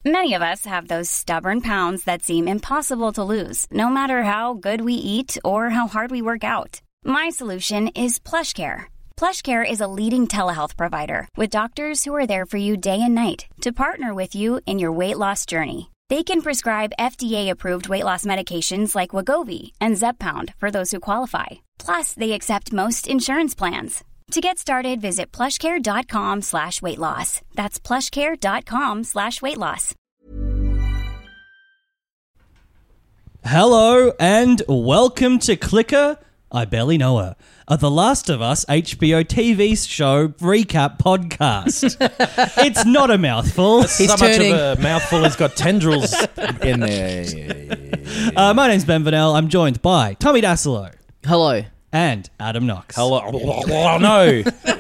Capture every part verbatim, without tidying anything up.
Many of us have those stubborn pounds that seem impossible to lose, no matter how good we eat or how hard we work out. My solution is PlushCare. PlushCare is a leading telehealth provider with doctors who are there for you day and night to partner with you in your weight loss journey. They can prescribe F D A-approved weight loss medications like Wegovy and Zepbound for those who qualify. Plus, they accept most insurance plans. To get started, visit plushcare.com slash weight loss. That's plushcare.com slash weight loss. Hello and welcome to Clicker, I Barely Know Her, a The Last of Us H B O T V show recap podcast. It's not a mouthful. He's so turning... much of a mouthful has got tendrils in there. Uh, my name's Ben Vanel. I'm joined by Tommy Dasilo. Hello. And Adam Knox. Hello. Oh, no.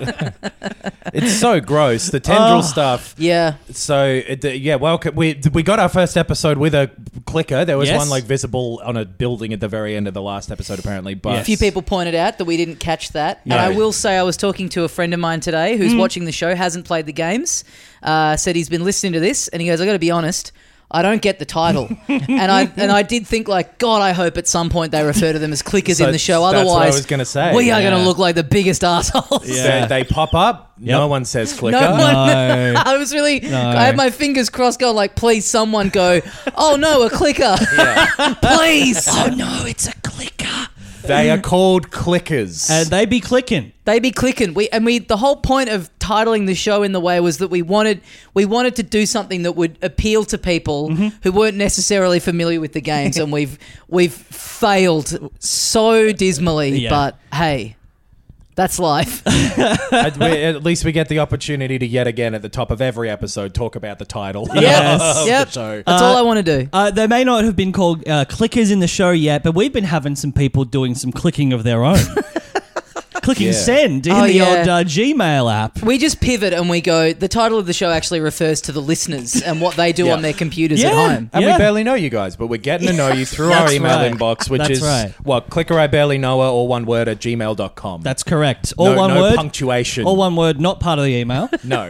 It's so gross. The tendril oh, stuff. Yeah. So, it, yeah, welcome. We we got our first episode with a clicker. There was yes. one like visible on a building at the very end of the last episode, apparently. But yes. A few people pointed out that we didn't catch that. Yeah. And I will say I was talking to a friend of mine today who's mm. watching the show, hasn't played the games, uh, said he's been listening to this, and he goes, I got to be honest, I don't get the title. and I and I did think, like, God, I hope at some point they refer to them as clickers so in the show. Otherwise, that's what I was gonna say. we are yeah. going to look like the biggest assholes. Yeah. They, they pop up. Yep. No one says clicker. No one. No. I was really, no. I had my fingers crossed going like, please someone go, oh no, a clicker. Yeah. Please. Oh no, it's a clicker. They are called clickers. And they be clicking. They be clicking. We and we. The whole point of titling the show in the way was that we wanted we wanted to do something that would appeal to people mm-hmm. who weren't necessarily familiar with the games, and we've we've failed so dismally. Yeah. But hey, that's life. at, we, at least we get the opportunity to yet again at the top of every episode talk about the title. Yes, of yep. the show. That's uh, all I want to do. Uh, they may not have been called uh, clickers in the show yet, but we've been having some people doing some clicking of their own. Clicking yeah. send in oh, the yeah. old uh, Gmail app. We just pivot and we go, the title of the show actually refers to the listeners and what they do yeah. on their computers yeah. at home. And yeah. we barely know you guys, but we're getting to know you through our email right. inbox, which That's is, right. what, clicker I barely know her, all one word, at gmail dot com. That's correct. All no, one no word. punctuation. All one word, not part of the email. No.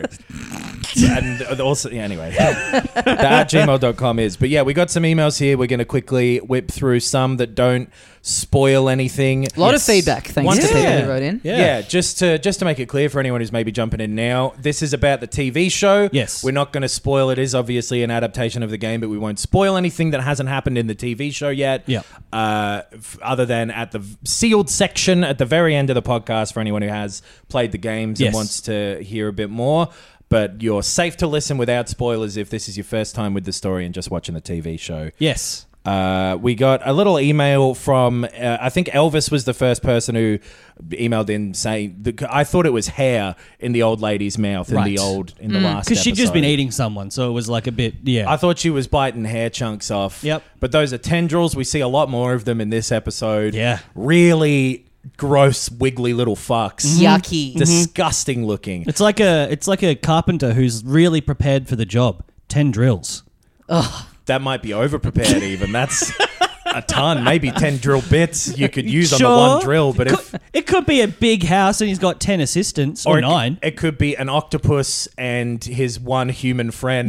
And also, yeah, anyway, the at gmail dot com is. But yeah, we got some emails here. We're going to quickly whip through some that don't spoil anything. A lot yes. of feedback, thanks Once to people yeah. who wrote in. Yeah. yeah, just to just to make it clear for anyone who's maybe jumping in now, this is about the T V show. Yes. We're not going to spoil. It is obviously an adaptation of the game, but we won't spoil anything that hasn't happened in the T V show yet. Yeah. Uh, f- other than at the sealed section at the very end of the podcast for anyone who has played the games yes. and wants to hear a bit more. But you're safe to listen without spoilers if this is your first time with the story and just watching the T V show. Yes. Uh, we got a little email from, uh, I think Elvis was the first person who emailed in saying, the, I thought it was hair in the old lady's mouth in right. the old, in the mm. last Because she'd just episode. been eating someone, so it was like a bit, yeah. I thought she was biting hair chunks off. Yep. But those are tendrils. We see a lot more of them in this episode. Yeah. Really gross, wiggly little fucks. Mm-hmm. Yucky. Disgusting mm-hmm. looking. It's like a it's like a carpenter who's really prepared for the job. Ten drills. Ugh. That might be over-prepared even. That's a ton. Maybe ten drill bits you could use sure. on the one drill. But it if could, it could be a big house and he's got ten assistants or, or nine. It, it could be an octopus and his one human friend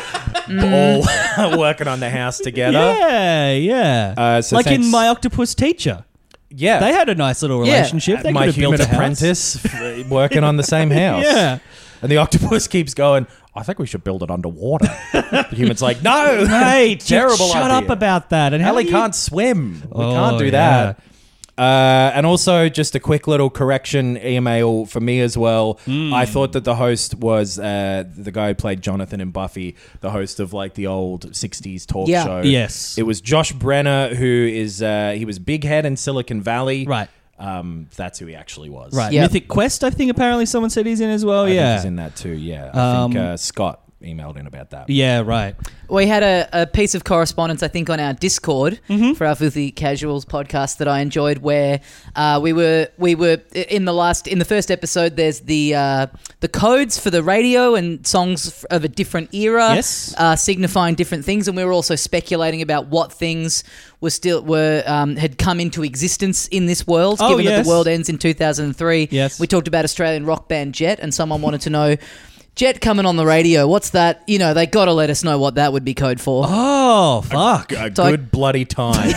all working on the house together. Yeah, yeah. Uh, so like thanks. in My Octopus Teacher. Yeah. They had a nice little relationship. Yeah. They My could have human built a apprentice f- working on the same house. Yeah. And the octopus keeps going, I think we should build it underwater. The human's like, no, hey, terrible shut idea. up about that. And Ellie you... can't swim. We oh, can't do yeah. that. Uh, and also, just a quick little correction email for me as well. Mm. I thought that the host was uh, the guy who played Jonathan in Buffy, the host of like the old sixties talk yeah. show. Yes. It was Josh Brenner, who is, uh, he was Big Head in Silicon Valley. Right. Um, that's who he actually was. Right. Yep. Mythic Quest, I think apparently someone said he's in as well. I yeah. think he's in that too, yeah. I Um, think uh, Scott emailed in about that. Yeah, right. We had a, a piece of correspondence, I think, on our Discord mm-hmm. for our Filthy Casuals podcast that I enjoyed, where uh, we were we were in the last in the first episode. There's the uh, the codes for the radio and songs of a different era, yes, uh, signifying different things, and we were also speculating about what things were still were um, had come into existence in this world, oh, given yes. that the world ends in two thousand three. Yes, we talked about Australian rock band Jet, and someone wanted to know, Jet coming on the radio. What's that? You know, they got to let us know what that would be code for. Oh, fuck. A So I- good bloody time.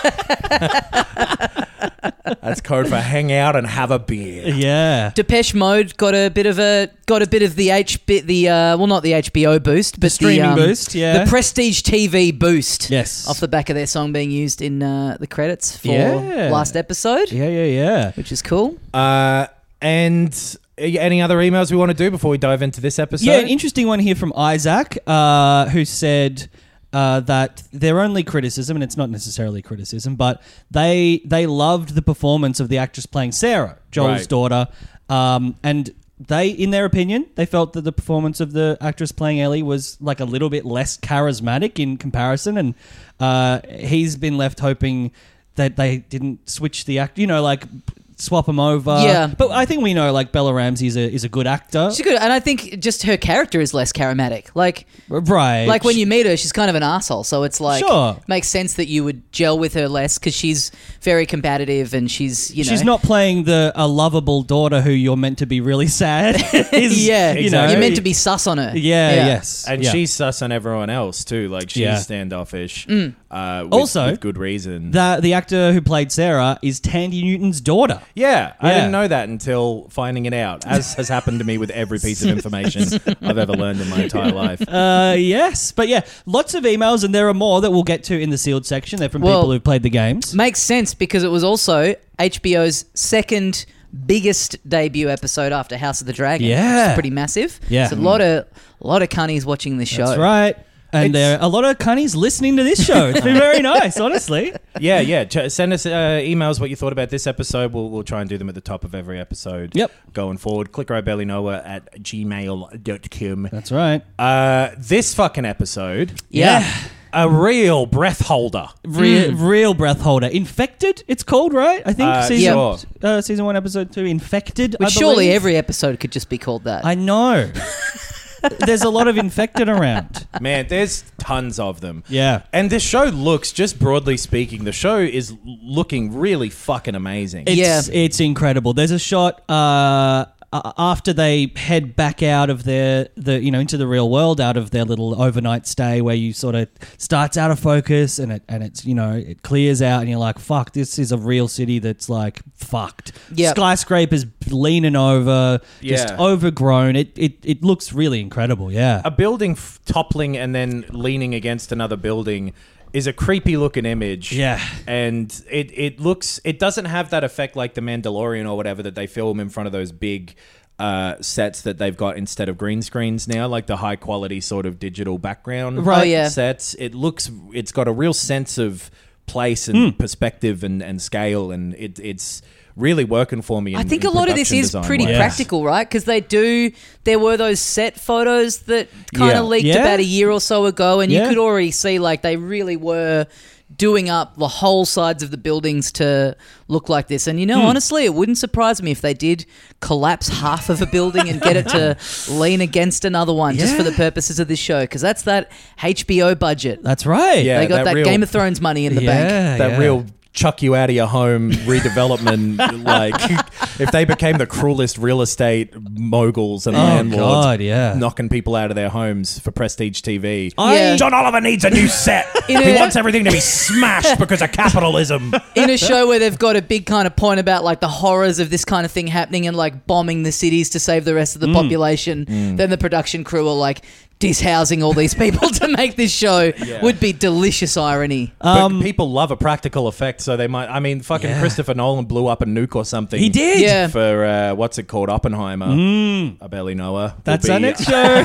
That's code for hang out and have a beer. Yeah. Depeche Mode got a bit of a got a bit of the H B the uh, well not the H B O boost but the streaming um, boost, yeah. the Prestige T V boost, Yes. off the back of their song being used in uh, the credits for Yeah. last episode, Yeah, yeah, yeah. which is cool. Uh, and uh, any other emails we want to do before we dive into this episode? Yeah, an interesting one here from Isaac, uh, who said uh, that their only criticism, and it's not necessarily criticism, but they they loved the performance of the actress playing Sarah, Joel's Right. daughter, um, and they, in their opinion, they felt that the performance of the actress playing Ellie was like a little bit less charismatic in comparison, and uh, he's been left hoping that they didn't switch the act, you know, like swap them over. Yeah. But I think we know like Bella Ramsey is a is a good actor. She's good, and I think just her character is less charismatic. Like, Right. like when you meet her, she's kind of an asshole. So it's like Sure. makes sense that you would gel with her less because she's very combative and she's you know She's not playing the a lovable daughter who you're meant to be really sad. is, yeah, you know, you're meant to be sus on her. Yeah, yes. And yeah. she's sus on everyone else too. Like she's Yeah. standoffish. Mm. Uh, with, Also, with good reason. the the actor who played Sarah is Tandy Newton's daughter. yeah, I Yeah. didn't know that until finding it out, as has happened to me with every piece of information I've ever learned in my entire life. Uh, yes, but yeah, lots of emails, and there are more that we'll get to in the sealed section. They're from Well, people who've played the games. Makes sense because it was also H B O's second biggest debut episode after House of the Dragon. Yeah. which is pretty massive. Yeah. so a lot of a lot of cunnies watching this show. That's right. And It's- there are a lot of cunnies listening to this show. It's been very nice, honestly. Yeah, yeah. Ch- send us uh, emails what you thought about this episode. We'll, we'll try and do them at the top of every episode Yep. going forward. ClickerIBellyNoah at gmail dot com. That's right. Uh, this fucking episode, Yeah. a real breath holder. Real, real breath holder. Infected, it's called, right? I think Uh, season, sure. uh, season one, episode two, Infected, Which I surely believe. every episode could just be called that. I know. There's a lot of infected around. Man, there's tons of them. Yeah. And this show looks, just broadly speaking, the show is looking really fucking amazing. It's, Yeah. it's incredible. There's a shot uh, uh, after they head back out of their, the you know, into the real world, out of their little overnight stay, where you sort of starts out of focus and it and it's you know it clears out and you're like, fuck, this is a real city that's like fucked. Yep. Skyscrapers leaning over, just Yeah. overgrown. It it it looks really incredible. Yeah. A building f- toppling and then leaning against another building is a creepy looking image. Yeah. And it, it looks, it doesn't have that effect like The Mandalorian or whatever that they film in front of those big uh, sets that they've got instead of green screens now, like the high quality sort of digital background Right. Oh, yeah. sets. It looks, it's got a real sense of place and perspective and, and scale, and it, it's really working for me. In, I think in a lot of this production is design pretty wise. practical, right? Because they do. There were those set photos that kind of Yeah. leaked Yeah. about a year or so ago, and Yeah. you could already see like they really were doing up the whole sides of the buildings to look like this. And you know, honestly, it wouldn't surprise me if they did collapse half of a building and get it to lean against another one just for the purposes of this show, because that's that H B O budget. That's right. Yeah. They got that that real- Game of Thrones money in the Yeah, bank. that yeah. real chuck you out of your home redevelopment. Like if they became the cruelest real estate moguls and Oh, landlords, God, yeah. knocking people out of their homes for prestige T V. I- Yeah. John Oliver needs a new set. In he a- wants everything to be smashed because of capitalism. In a show where they've got a big kind of point about like the horrors of this kind of thing happening and like bombing the cities to save the rest of the Mm. population, then the production crew are like dishousing all these people to make this show would be delicious irony. But people love a practical effect, so they might. I mean, fucking Yeah. Christopher Nolan blew up a nuke or something. He did. Yeah. For uh, what's it called, Oppenheimer. Mm. I barely know her. Will That's be- our next show.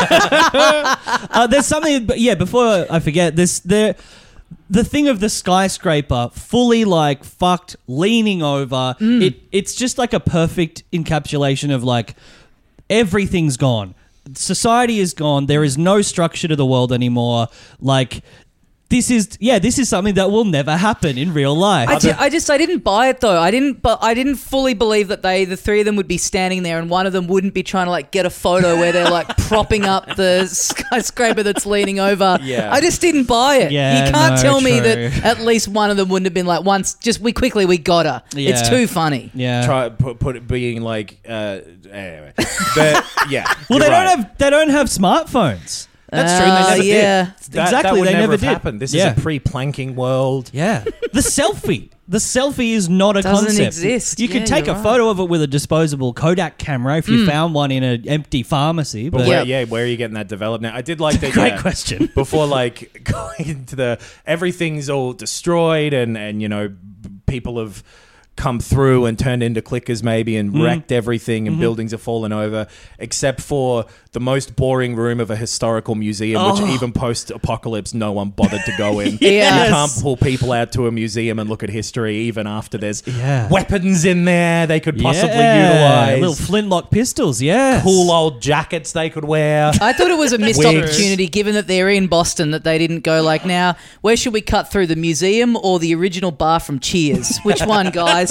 uh, there's something, but yeah, before I forget, this there, the thing of the skyscraper fully like fucked, leaning over. It it's just like a perfect encapsulation of like everything's gone. Society is gone. There is no structure to the world anymore. Like this is yeah, this is something that will never happen in real life. I, ju- I just I didn't buy it though. I didn't, but I didn't fully believe that they, the three of them, would be standing there and one of them wouldn't be trying to like get a photo where they're like propping up the skyscraper that's leaning over. Yeah. I just didn't buy it. Yeah, you can't no, tell me true. that at least one of them wouldn't have been like once. Just we quickly we got her. Yeah. It's too funny. yeah. Try put, put it being like uh, anyway. But yeah, well, you're they right. don't have they don't have smartphones. That's true. They Uh, never yeah. did. That, Exactly, That would they never never have did. happened. This Yeah. is a pre-planking world. Yeah. The selfie. The selfie is not a Doesn't concept. exist. You could Yeah, take a you're right. photo of it with a disposable Kodak camera if you found one in an empty pharmacy. But But where, Yeah. yeah, where are you getting that developed now? I did like that. Great yeah, question. Before like going into the everything's all destroyed and and you know b- people have come through and turned into clickers maybe and wrecked everything and buildings have fallen over except for the most boring room of a historical museum which even post-apocalypse no one bothered to go in. Yes. You can't pull people out to a museum and look at history even after there's Yeah. weapons in there they could possibly Yeah. utilize. Little flintlock pistols, yeah. Cool old jackets they could wear. I thought it was a missed Wigs. opportunity given that they're in Boston that they didn't go like, now, where should we cut through, the museum or the original bar from Cheers? Which one, guys?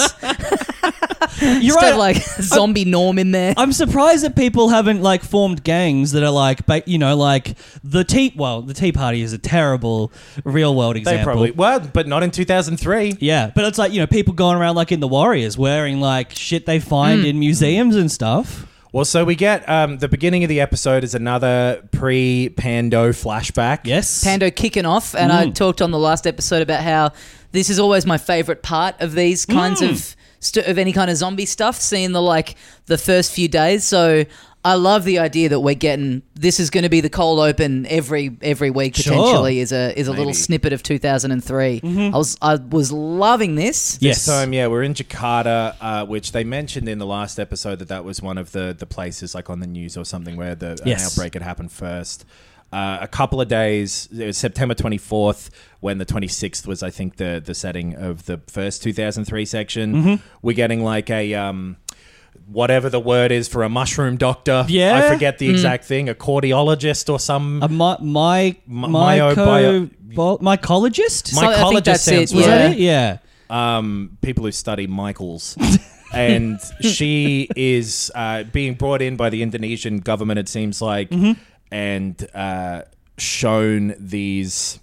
You're Just right. have like zombie Norm in there. I'm surprised that people haven't like formed gangs that are like, ba- you know, like the Tea. Well, the Tea Party is a terrible real world example. They probably well, but not in two thousand three. Yeah, but it's like, you know, people going around like in the Warriors wearing like shit they find in museums and stuff. Well, so we get um, the beginning of the episode is another pre-Pando flashback. Yes. Pando kicking off, and I talked on the last episode about how this is always my favorite part of these kinds of st- of any kind of zombie stuff, seeing the like the first few days. So I love the idea that we're getting this is going to be the cold open every every week Sure. potentially is a is a little Maybe. snippet of two thousand three. I was I was loving this. Yes. This time, yeah, we're in Jakarta, uh, which they mentioned in the last episode that that was one of the, the places, like on the news or something, where the an Yes. outbreak had happened first. Uh, a couple of days, it was September twenty-fourth, when the twenty-sixth was, I think, the, the setting of the first two thousand three section. Mm-hmm. We're getting like a... Um, whatever the word is for a mushroom doctor. Yeah? I forget the exact thing. A cardiologist or some... A my my My- myco- bio- bo- mycologist. My- So I think Mycologist that's sounds it. Was Yeah. that it? Yeah. um, people who study Michaels. And she is uh, being brought in by the Indonesian government, it seems like, and uh, shown these...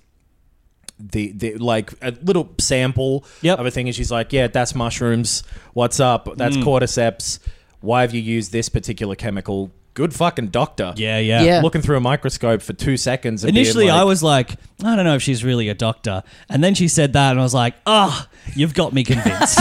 The, the like a little sample Yep. of a thing, and she's like, "Yeah, that's mushrooms. What's up? That's cordyceps. Why have you used this particular chemical? Good fucking doctor." Yeah, yeah. Yeah. Looking through a microscope for two seconds. And being Initially, like, I was like, I don't know if she's really a doctor. And then she said that, and I was like, ah, oh, you've got me convinced.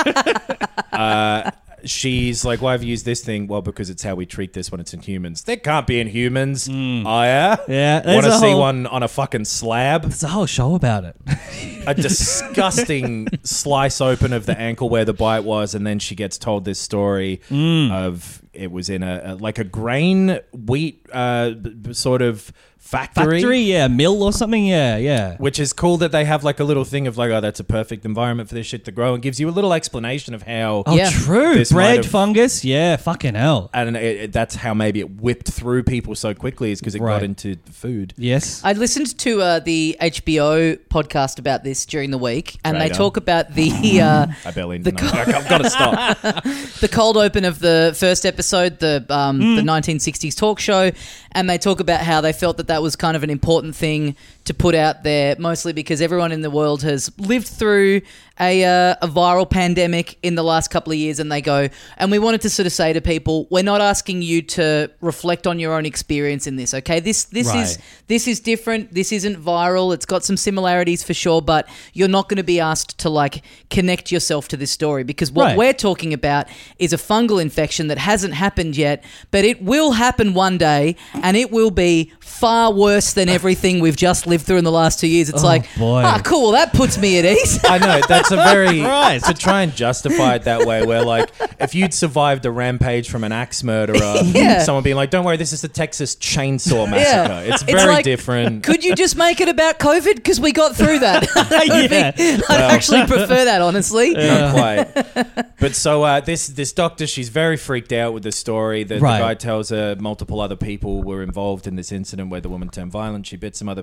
she's like, "Why have you used this thing?" Well, because it's how we treat this when it's in humans. There can't be in humans. Oh yeah, Yeah, there's Want to a see whole- one on a fucking slab? There's a whole show about it. A disgusting slice open of the ankle where the bite was, and then she gets told this story of it was in a, a like a grain wheat uh, b- b- sort of factory. Factory, yeah, mill or something, yeah, yeah. Which is cool that they have like a little thing of like, oh, that's a perfect environment for this shit to grow, and gives you a little explanation of how. Oh, Yeah. true. This might Bread have- fungus, yeah, fucking hell. And it, it- that's how maybe it whipped through people so quickly, is because it Right. got into food. Yes. I listened to uh, the H B O podcast about this during the week, and they Radar. talk about the uh, I barely The know. I've got to stop. the cold open of the first episode, the um, the nineteen sixties talk show, and they talk about how they felt that that was kind of an important thing to put out there, mostly because everyone in the world has lived through a uh, a viral pandemic in the last couple of years, and they go, and we wanted to sort of say to people, we're not asking you to reflect on your own experience in this, okay? This this Right. is this is different. This isn't viral. It's got some similarities for sure, but you're not going to be asked to like connect yourself to this story, because what Right. we're talking about is a fungal infection that hasn't happened yet, but it will happen one day, and it will be far worse than everything we've just lived through in the last two years. It's Oh, like, boy. ah, cool, that puts me at ease. I know, that's a very... Right. To try and justify it that way, where like, if you'd survived a rampage from an axe murderer, Yeah. someone being like, don't worry, this is the Texas Chainsaw Massacre. It's It's very like, different. Could you just make it about COVID? Because we got through that. I don't Yeah. think- I'd actually prefer that, honestly. Not quite. But so uh, this this doctor, she's very freaked out with the story. The, Right. the guy tells her multiple other people were involved in this incident where the woman turned violent. She bit some other people.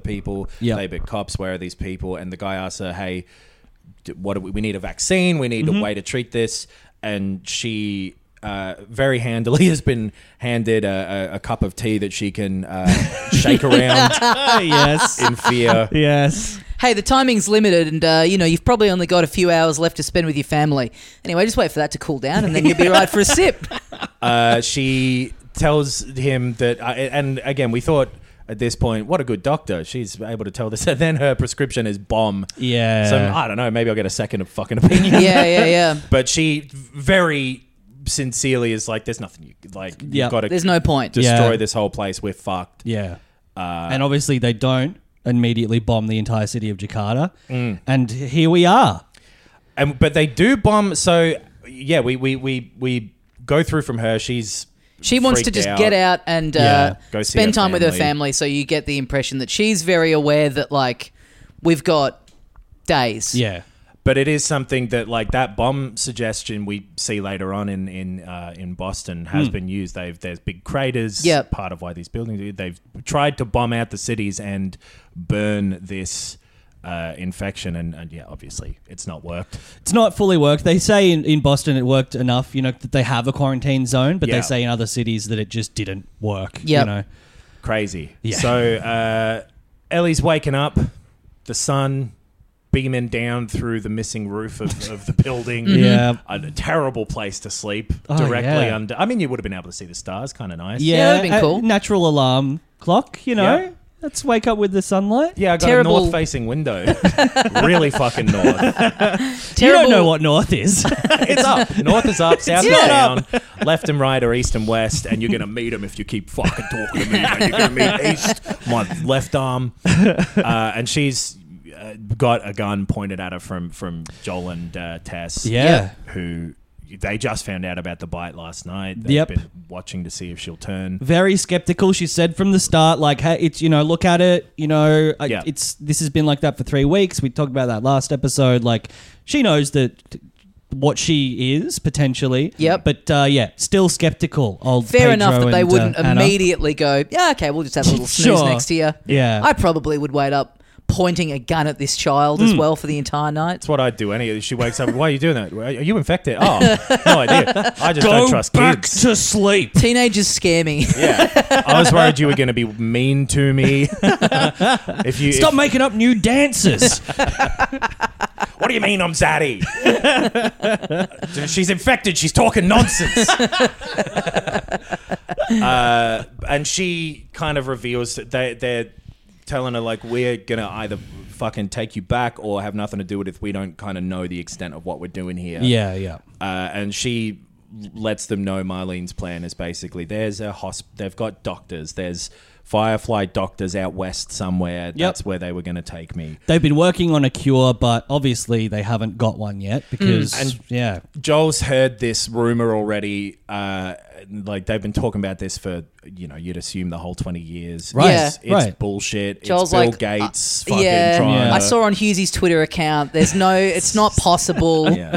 jail. Yep. They've been cops. Where are these people? And the guy asks her, "Hey, d- what do we, we need a vaccine? We need Mm-hmm. a way to treat this." And she uh, very handily has been handed a, a, a cup of tea that she can uh, shake around yes. in fear. Yes. Hey, the timing's limited, and uh, you know you've probably only got a few hours left to spend with your family. Anyway, just wait for that to cool down, and then you'll be right for a sip. Uh, she tells him that, uh, and again, we thought at this point, what a good doctor. She's able to tell this, and then her prescription is bomb. Yeah. So I don't know. Maybe I'll get a second of fucking opinion. Yeah, yeah, yeah. But she very sincerely is like, "There's nothing you like. You've Yeah. got to There's no point. destroy Yeah. this whole place. We're fucked." Yeah. Uh, And obviously they don't immediately bomb the entire city of Jakarta. Mm. And here we are. And but they do bomb. So yeah, we we we we go through from her. She's She wants to freaked just out. get out and Yeah. uh, Go see spend her time with her family. family. So you get the impression that she's very aware that like we've got days. Yeah. But it is something that, like, that bomb suggestion we see later on in in uh, in Boston has been used. They've there's big craters. Yep. Part of why these buildings. They've tried to bomb out the cities and burn this uh, infection, and, and yeah, obviously it's not worked. It's not fully worked. They say in, in Boston it worked enough, you know, that they have a quarantine zone, but Yeah. they say in other cities that it just didn't work. Yep. You know. Crazy. Yeah. So uh, Ellie's waking up. The sun beaming down through the missing roof of, of the building. Yeah. A, a terrible place to sleep. Oh, directly yeah. under. I mean, you would have been able to see the stars. Kind of nice. Yeah, that'd been a cool. natural alarm clock, you know. Yeah. Let's wake up with the sunlight. Yeah, I got Terrible- a north-facing window. Really fucking north. You don't know what north is. It's up. North is up, south is not down, left and right are east and west, and you're going to meet them if you keep fucking talking to me. Man. You're going to meet east, my left arm. Uh, and she's uh, got a gun pointed at her from, from Joel and uh, Tess, Yeah. who they just found out about the bite last night. They've Yep. been watching to see if she'll turn. Very skeptical. She said from the start, like, hey, it's, you know, look at it, you know, I- Yeah. it's this has been like that for three weeks. We talked about that last episode. Like, she knows that t- what she is potentially. Yep. But uh, yeah, still skeptical. Old Fair Pedro enough that they and, uh, wouldn't Hannah. immediately go, yeah, okay, we'll just have a little snooze Sure. next to you. Yeah. I probably would wait up pointing a gun at this child Hmm. as well for the entire night. That's what I'd do. Any, she wakes up. Why are you doing that? Are you infected? Oh, no idea. I just don't trust kids. to sleep. Teenagers scare me. Yeah, I was worried you were going to be mean to me. If you Stop if- making up new dances. What do you mean I'm Zaddy? She's infected. She's talking nonsense. uh, and she kind of reveals that they, they're telling her, like, we're going to either fucking take you back or have nothing to do with it if we don't kind of know the extent of what we're doing here. yeah, yeah. Uh, and she lets them know Marlene's plan is basically there's a hosp- they've got doctors. There's Firefly doctors out west somewhere. That's where they were going to take me. They've been working on a cure, but obviously they haven't got one yet because, And- yeah. Joel's heard this rumor already. Uh, like they've been talking about this for, you know, you'd assume the whole twenty years. Right, It's, it's right. bullshit. Joel's it's Bill like, Gates uh, fucking yeah, trying Yeah. to- I saw on Hughesy's Twitter account. There's no, it's not possible. Yeah.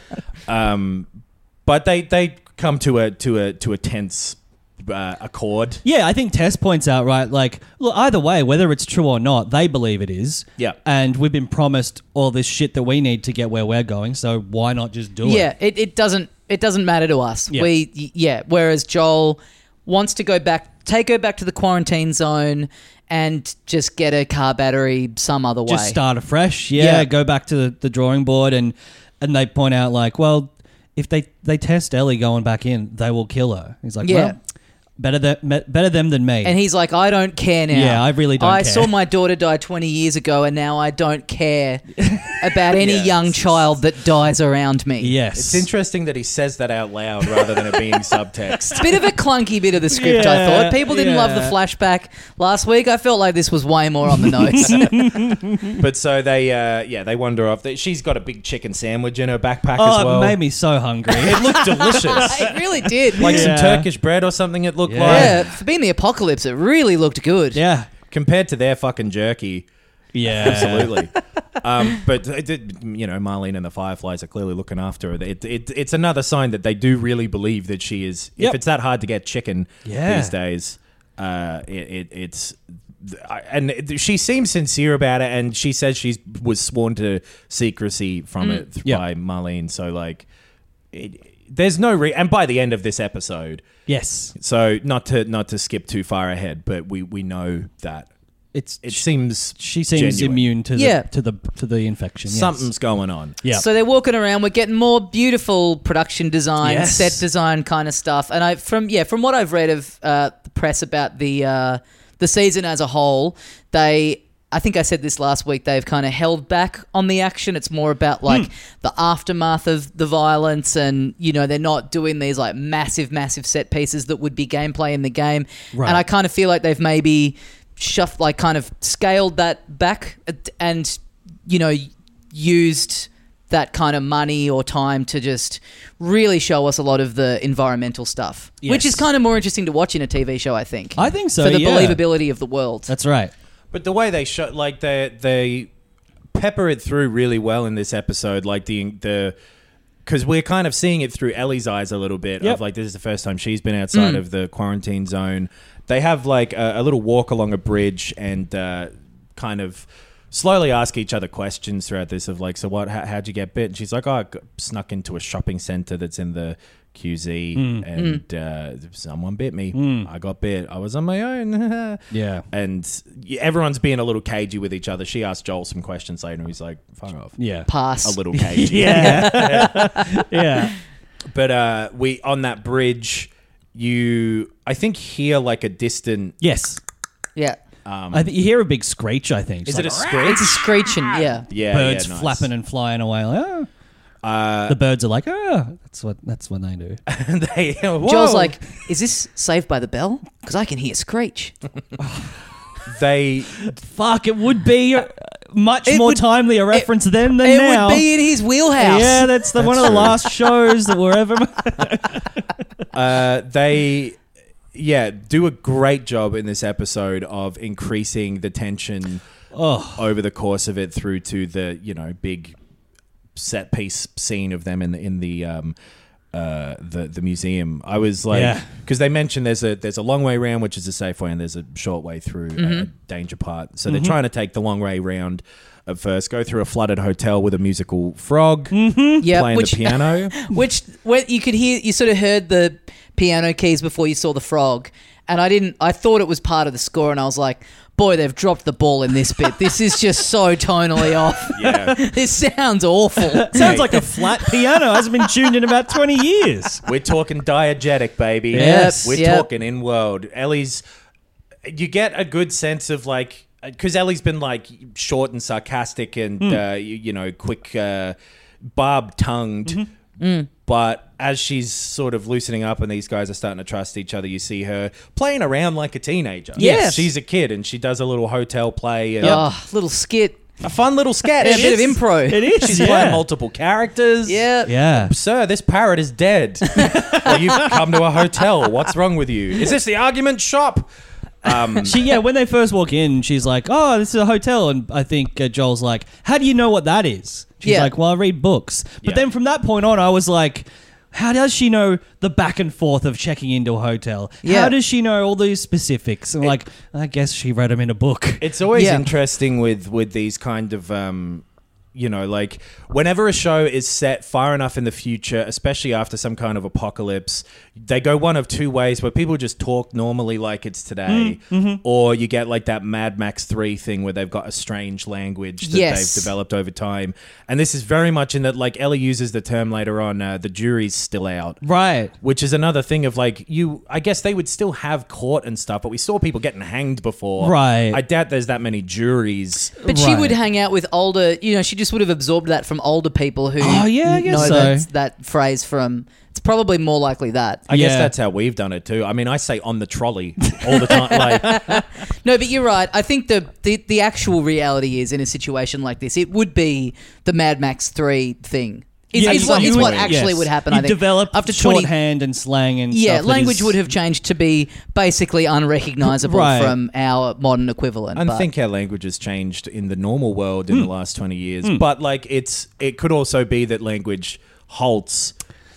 um, but they they come to a to a to a tense uh, accord. Yeah, I think Tess points out, right, like, look, either way, whether it's true or not, they believe it is. Yeah. And we've been promised all this shit that we need to get where we're going, so why not just do Yeah, it? it, it doesn't it doesn't matter to us. Yeah. We y- yeah. Whereas Joel wants to go back, take her back to the quarantine zone, and just get a car battery some other way. Just start afresh. Yeah, Yeah. go back to the, the drawing board, and and they point out, like, well, if they, they test Ellie going back in, they will kill her. He's like, Yeah. well, better, th- me- better them than me. And he's like, I don't care now. Yeah, I really don't I care. saw my daughter die twenty years ago, and now I don't care about any Yeah. young child that dies around me. yes. It's interesting that he says that out loud rather than it being subtext. Bit of a clunky bit of the script, I Yeah, thought. People didn't love the yeah. flashback last week. I felt like this was way more on the nose. But so they, uh, yeah, they wander off. She's got a big chicken sandwich in her backpack Oh, as well. it made me so hungry. It looked delicious. It really did. Like some Yeah. Turkish bread or something it looked Yeah. like. Yeah, for being the apocalypse, it really looked good. yeah. Compared to their fucking jerky. Yeah. Absolutely. um, but, it did- you know, Marlene and the Fireflies are clearly looking after her. It, it, it's another sign that they do really believe that she is... Yep. If it's that hard to get chicken Yeah. these days, uh, it, it, it's... and she seems sincere about it, and she says she was sworn to secrecy from mm. it yeah. by Marlene. So like, it, there's no re- and by the end of this episode, yes. So not to not to skip too far ahead, but we we know that it's it seems she seems genuine. immune to yeah. the to the to the infection. Yes. Something's going on. Yeah. So they're walking around. We're getting more beautiful production design, Yes. set design kind of stuff. And I from yeah from what I've read of uh, the press about the uh, the season as a whole, they. I think I said this last week, they've kind of held back on the action. It's more about like mm. the aftermath of the violence, and, you know, they're not doing these like massive, massive set pieces that would be gameplay in the game. Right. And I kind of feel like they've maybe shuffled, like kind of scaled that back and, you know, used that kind of money or time to just really show us a lot of the environmental stuff, yes. which is kind of more interesting to watch in a T V show, I think. I think so, For the yeah. believability of the world. That's right. But the way they show, like they they pepper it through really well in this episode, like the the because we're kind of seeing it through Ellie's eyes a little bit. Yep. Of like, this is the first time she's been outside mm. of the quarantine zone. They have like a, a little walk along a bridge and uh, kind of slowly ask each other questions throughout this of like, so what? How, how'd you get bit? And she's like, oh, I got snuck into a shopping center that's in the Q Z mm. and mm. Uh, someone bit me. Mm. I got bit. I was on my own. yeah. And everyone's being a little cagey with each other. She asked Joel some questions later and he's like, fuck off. Yeah. Pass. A little cagey. yeah. yeah. But uh, we, on that bridge, you, I think, hear like a distant... Yes. Yeah. Um, I think you hear a big screech, I think. Is it's it like, a screech? It's a screeching, yeah. Yeah. Birds yeah, nice. flapping and flying away. Like, oh. Uh, the birds are like, oh, that's what that's what they do. And they, whoa. Joel's like, is this Saved by the Bell? Because I can hear screech. they, fuck, it would be much it more would, timely a reference it, then than it now. It would be in his wheelhouse. Yeah, that's the, one of the last shows that were ever. uh, they. Yeah, do a great job in this episode of increasing the tension oh. over the course of it through to the, you know, big set piece scene of them in the in the um, uh, the the museum. I was like, because yeah. they mentioned there's a there's a long way round, which is a safe way, and there's a short way through mm-hmm. a danger part. So mm-hmm. they're trying to take the long way round at first, go through a flooded hotel with a musical frog mm-hmm. yep, playing which, the piano, which where you could hear, you sort of heard the piano keys before you saw the frog, and I didn't. I thought it was part of the score, and I was like, boy, they've dropped the ball in this bit. This is just so tonally off. Yeah. This sounds awful. It sounds like a flat piano. Hasn't been tuned in about twenty years. We're talking diegetic, baby. Yes. We're yep. talking in world. Ellie's, you get a good sense of like, because Ellie's been like short and sarcastic and, mm. uh, you, you know, quick, uh, barb-tongued. Mm-hmm. Mm. But as she's sort of loosening up and these guys are starting to trust each other, you see her playing around like a teenager. Yes. She's a kid and she does a little hotel play. And oh, little skit. A fun little sketch. Yeah, a bit of improv. It is. She's yeah. playing multiple characters. Yeah. Yeah. Sir, this parrot is dead. Well, you've come to a hotel. What's wrong with you? Is this the argument shop? Um, she yeah, when they first walk in, she's like, "Oh, this is a hotel," and I think uh, Joel's like, "How do you know what that is?" She's yeah. like, "Well, I read books." But yeah. then from that point on, I was like, how does she know the back and forth of checking into a hotel? Yeah. How does she know all these specifics? And it, like, I guess she read them in a book. It's always yeah. interesting with with these kind of. Um, You know, like whenever a show is set far enough in the future, especially after some kind of apocalypse, they go one of two ways where people just talk normally like it's today, mm-hmm. or you get like that Mad Max three thing where they've got a strange language that yes. they've developed over time. And this is very much in that, like Ellie uses the term later on, uh, the jury's still out. Right. Which is another thing of like, you, I guess they would still have court and stuff, but we saw people getting hanged before. Right. I doubt there's that many juries. But right. she would hang out with older, you know, she just would have absorbed that from older people who oh, yeah, I guess know so. that, that phrase from... It's probably more likely that. I guess Yeah. that's how we've done it too. I mean, I say on the trolley all the time. Like, No, but you're right. I think the, the, the actual reality is in a situation like this, it would be the Mad Max three thing. Is, Yeah, is you- what, is you what would- actually yes. would happen, You I think. develop After twenty shorthand and slang and Yeah, stuff that language is- would have changed to be basically unrecognizable Right. from our modern equivalent. I but- think our language has changed in the normal world in the last twenty years. But like, it's it could also be that language halts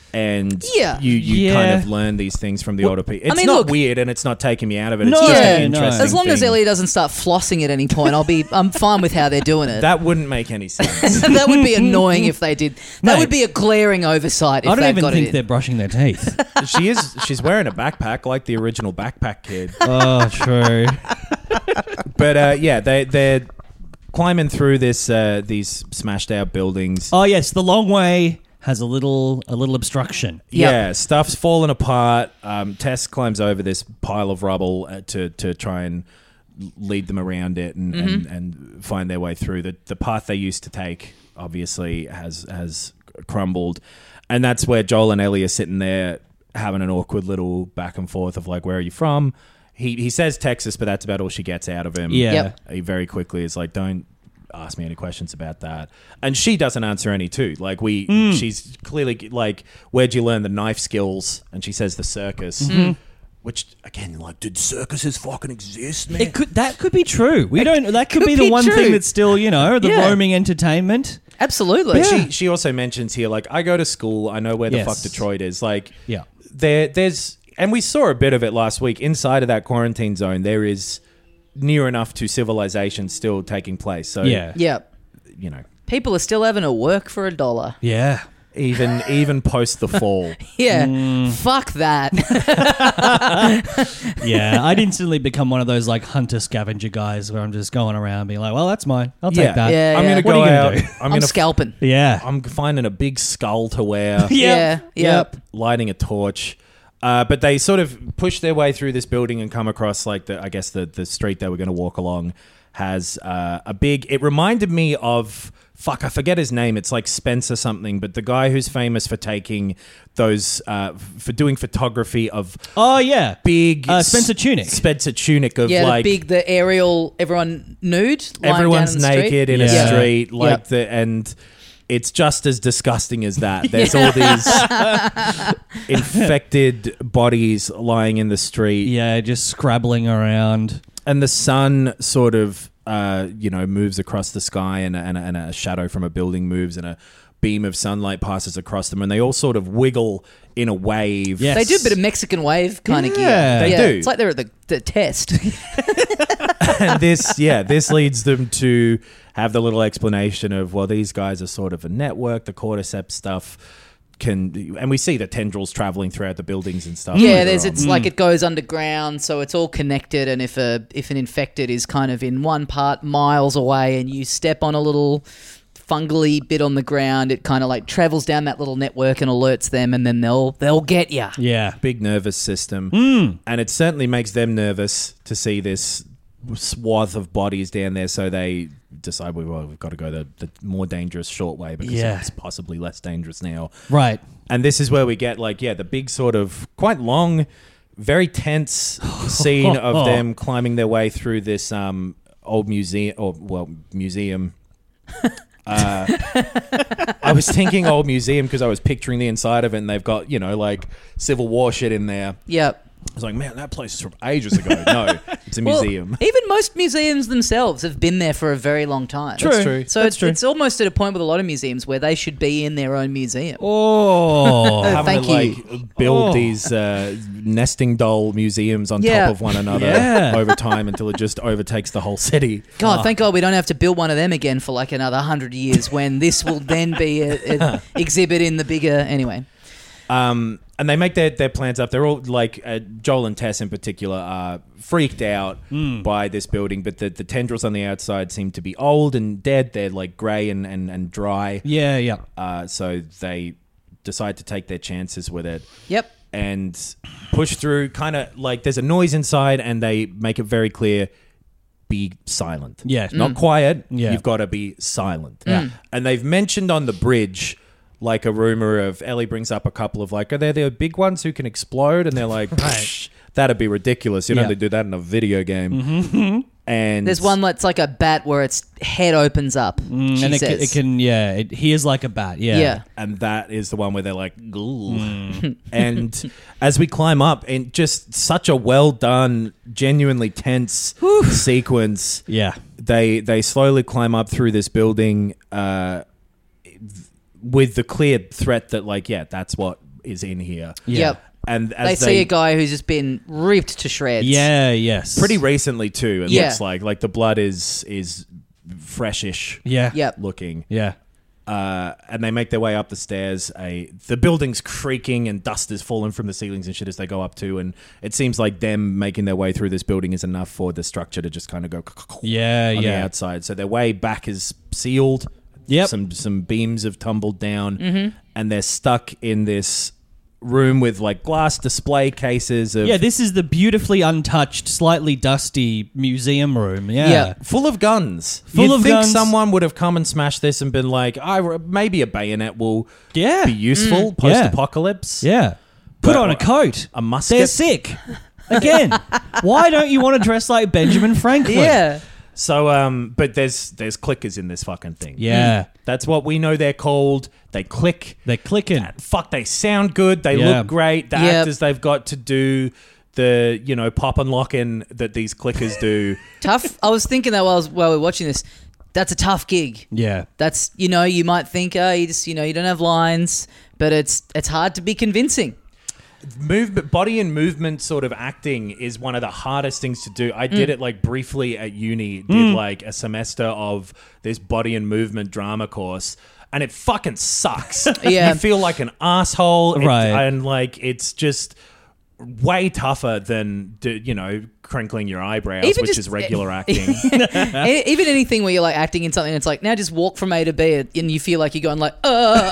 And Yeah. you, you Yeah. kind of learn these things from the older people. It's mean, not look- weird and it's not taking me out of it. It's No, just yeah, an no. interesting As long as thing. Ellie doesn't start flossing at any point, I'll be I'm fine with how they're doing it. That wouldn't make any sense. That would be annoying if they did. That Mate, would be a glaring oversight if I don't they've even got think it in. they're brushing their teeth. she is. She's wearing a backpack like the original Backpack Kid. Oh, true. But uh, yeah, they they're climbing through this uh, these smashed out buildings. Oh yes, the long way has a little a little obstruction. Yep. Yeah, stuff's falling apart. Um, Tess climbs over this pile of rubble uh, to to try and lead them around it and, Mm-hmm. and, and find their way through. The the path they used to take obviously has has crumbled, and that's where Joel and Ellie are sitting there having an awkward little back and forth of like, where are you from? He he says Texas, but that's about all she gets out of him. Yeah. Yep. He very quickly is like, don't ask me any questions about that. And she doesn't answer any too. Like we, Hmm. she's clearly like, where'd you learn the knife skills? And she says the circus. Mm-hmm. Which again, like, did circuses fucking exist, man? It could that could be true. We don't. That could, could be the be one true. thing that's still, you know, the Yeah. roaming entertainment. Absolutely. But she she also mentions here, like, I go to school, I know where the Yes. fuck Detroit is. Like, Yeah. there there's, and we saw a bit of it last week. Inside of that quarantine zone, there is near enough to civilization still taking place. So Yeah. Yeah. you know, People are still having to work for a dollar. Yeah. even even post the fall. Yeah. Mm. Fuck that. Yeah. I'd instantly become one of those like hunter scavenger guys where I'm just going around being like, well, that's mine. I'll take Yeah. that. Yeah. I'm gonna What go are you gonna out. do? I'm I'm, gonna scalping. Yeah. I'm finding a big skull to wear. Yeah. Yep. Lighting a torch. Uh, but they sort of push their way through this building and come across like the, I guess the the street they were going to walk along has uh, a big. It reminded me of fuck. I forget his name. It's like Spencer something, but the guy who's famous for taking those uh, for doing photography of Oh yeah. big Uh, Spencer Tunick. Spencer Tunick of Yeah, like the big, the aerial, everyone nude. lying everyone's down in the street. naked in Yeah. a street, like Yep. the and. It's just as disgusting as that. There's all these infected bodies lying in the street. Yeah, just scrabbling around. And the sun sort of, uh, you know, moves across the sky and, and, and a shadow from a building moves and a beam of sunlight passes across them. And they all sort of wiggle in a wave. Yes. They do a bit of Mexican wave kind of Yeah. gear. They yeah, do. It's like they're at the, the test. And this, yeah, this leads them to have the little explanation of, well, these guys are sort of a network. The cordyceps stuff can, and we see the tendrils traveling throughout the buildings and stuff. Yeah, later there's on. it's like it goes underground, so it's all connected. And if a if an infected is kind of in one part miles away, and you step on a little fungally bit on the ground, it kind of like travels down that little network and alerts them, and then they'll they'll get you. Yeah. big nervous system. Mm. And it certainly makes them nervous to see this swath of bodies down there. So they decide, well, we've got to go the, the more dangerous short way because Yeah. it's possibly less dangerous now. Right. And this is where we get like, yeah, the big sort of quite long, very tense scene of them climbing their way through this um, old museum, or well, museum. Uh, I was thinking old museum because I was picturing the inside of it, and they've got, you know, like Civil War shit in there. Yep. I was like, man, that place is from ages ago. No, it's a Well, museum. even most museums themselves have been there for a very long time. True. That's true. So That's it's, true. it's almost at a point with a lot of museums where they should be in their own museum. Oh. Having thank to you. like build Oh. these uh, nesting doll museums on Yeah. top of one another Yeah. over time until it just overtakes the whole city. God, thank God we don't have to build one of them again for like another hundred years when this will then be an exhibit in the bigger... Anyway. Um, and they make their, their plans up. They're all like, uh, Joel and Tess in particular are freaked out Hmm. by this building, but the, the tendrils on the outside seem to be old and dead. They're like grey and, and, and dry. Yeah, yeah. Uh, so they decide to take their chances with it. Yep. And push through, kind of like there's a noise inside, and they make it very clear, be silent. Yeah. Not quiet. Yeah. You've got to be silent. Yeah. And they've mentioned on the bridge, like a rumor of, Ellie brings up a couple of like, are there the big ones who can explode? And they're like, "Psh, that'd be ridiculous. You know, Yeah. they do that in a video game. Mm-hmm. And There's one that's like a bat where its head opens up. she Mm, and it, ca- says. it can, yeah, it hears like a bat. Yeah. Yeah. and that is the one where they're like, "Ghoul." Mm. And as we climb up, and just such a well done, genuinely tense sequence. Yeah. They they slowly climb up through this building uh, with the clear threat that, like, yeah, that's what is in here. Yeah. Yep. And as They, they, see a guy who's just been ripped to shreds. Yeah, yes. pretty recently too, it Yeah. looks like. Like the blood is is freshish Yeah. Yep. looking. Yeah. Uh, and they make their way up the stairs. A the building's creaking and dust is falling from the ceilings and shit as they go up to. And it seems like them making their way through this building is enough for the structure to just kind of go Yeah, on the yeah. outside. So their way back is sealed. Yep. Some some beams have tumbled down, mm-hmm. and they're stuck in this room with like glass display cases of Yeah, this is the beautifully untouched, slightly dusty museum room. Yeah. Yeah. full of guns. Full You'd of think guns. someone would have come and smashed this and been like, I maybe a bayonet will Yeah. be useful Mm. post apocalypse. Yeah. Put But- on a coat. A musket. They're sick. Again, why don't you want to dress like Benjamin Franklin? Yeah. So, um, but there's there's clickers in this fucking thing. Yeah. That's what we know they're called. They click. They're clicking. Fuck, they sound good. They Yeah. look great. The Yep. actors they've got to do the, you know, pop and lock in that these clickers do. Tough. I was thinking that while, I was, while we were watching this, that's a tough gig. Yeah. That's, you know, you might think, oh, you just, you know, you don't have lines, but it's it's hard to be convincing. Movement, body and movement sort of acting is one of the hardest things to do. I did Mm. it like briefly at uni, did like a semester of this body and movement drama course, and it fucking sucks. Yeah. You feel like an asshole. It- Right. and like it's just way tougher than, do- you know, crinkling your eyebrows, Even which just- is regular acting. E- Even anything where you're like acting in something, it's like, now just walk from A to B and you feel like you're going like, uh,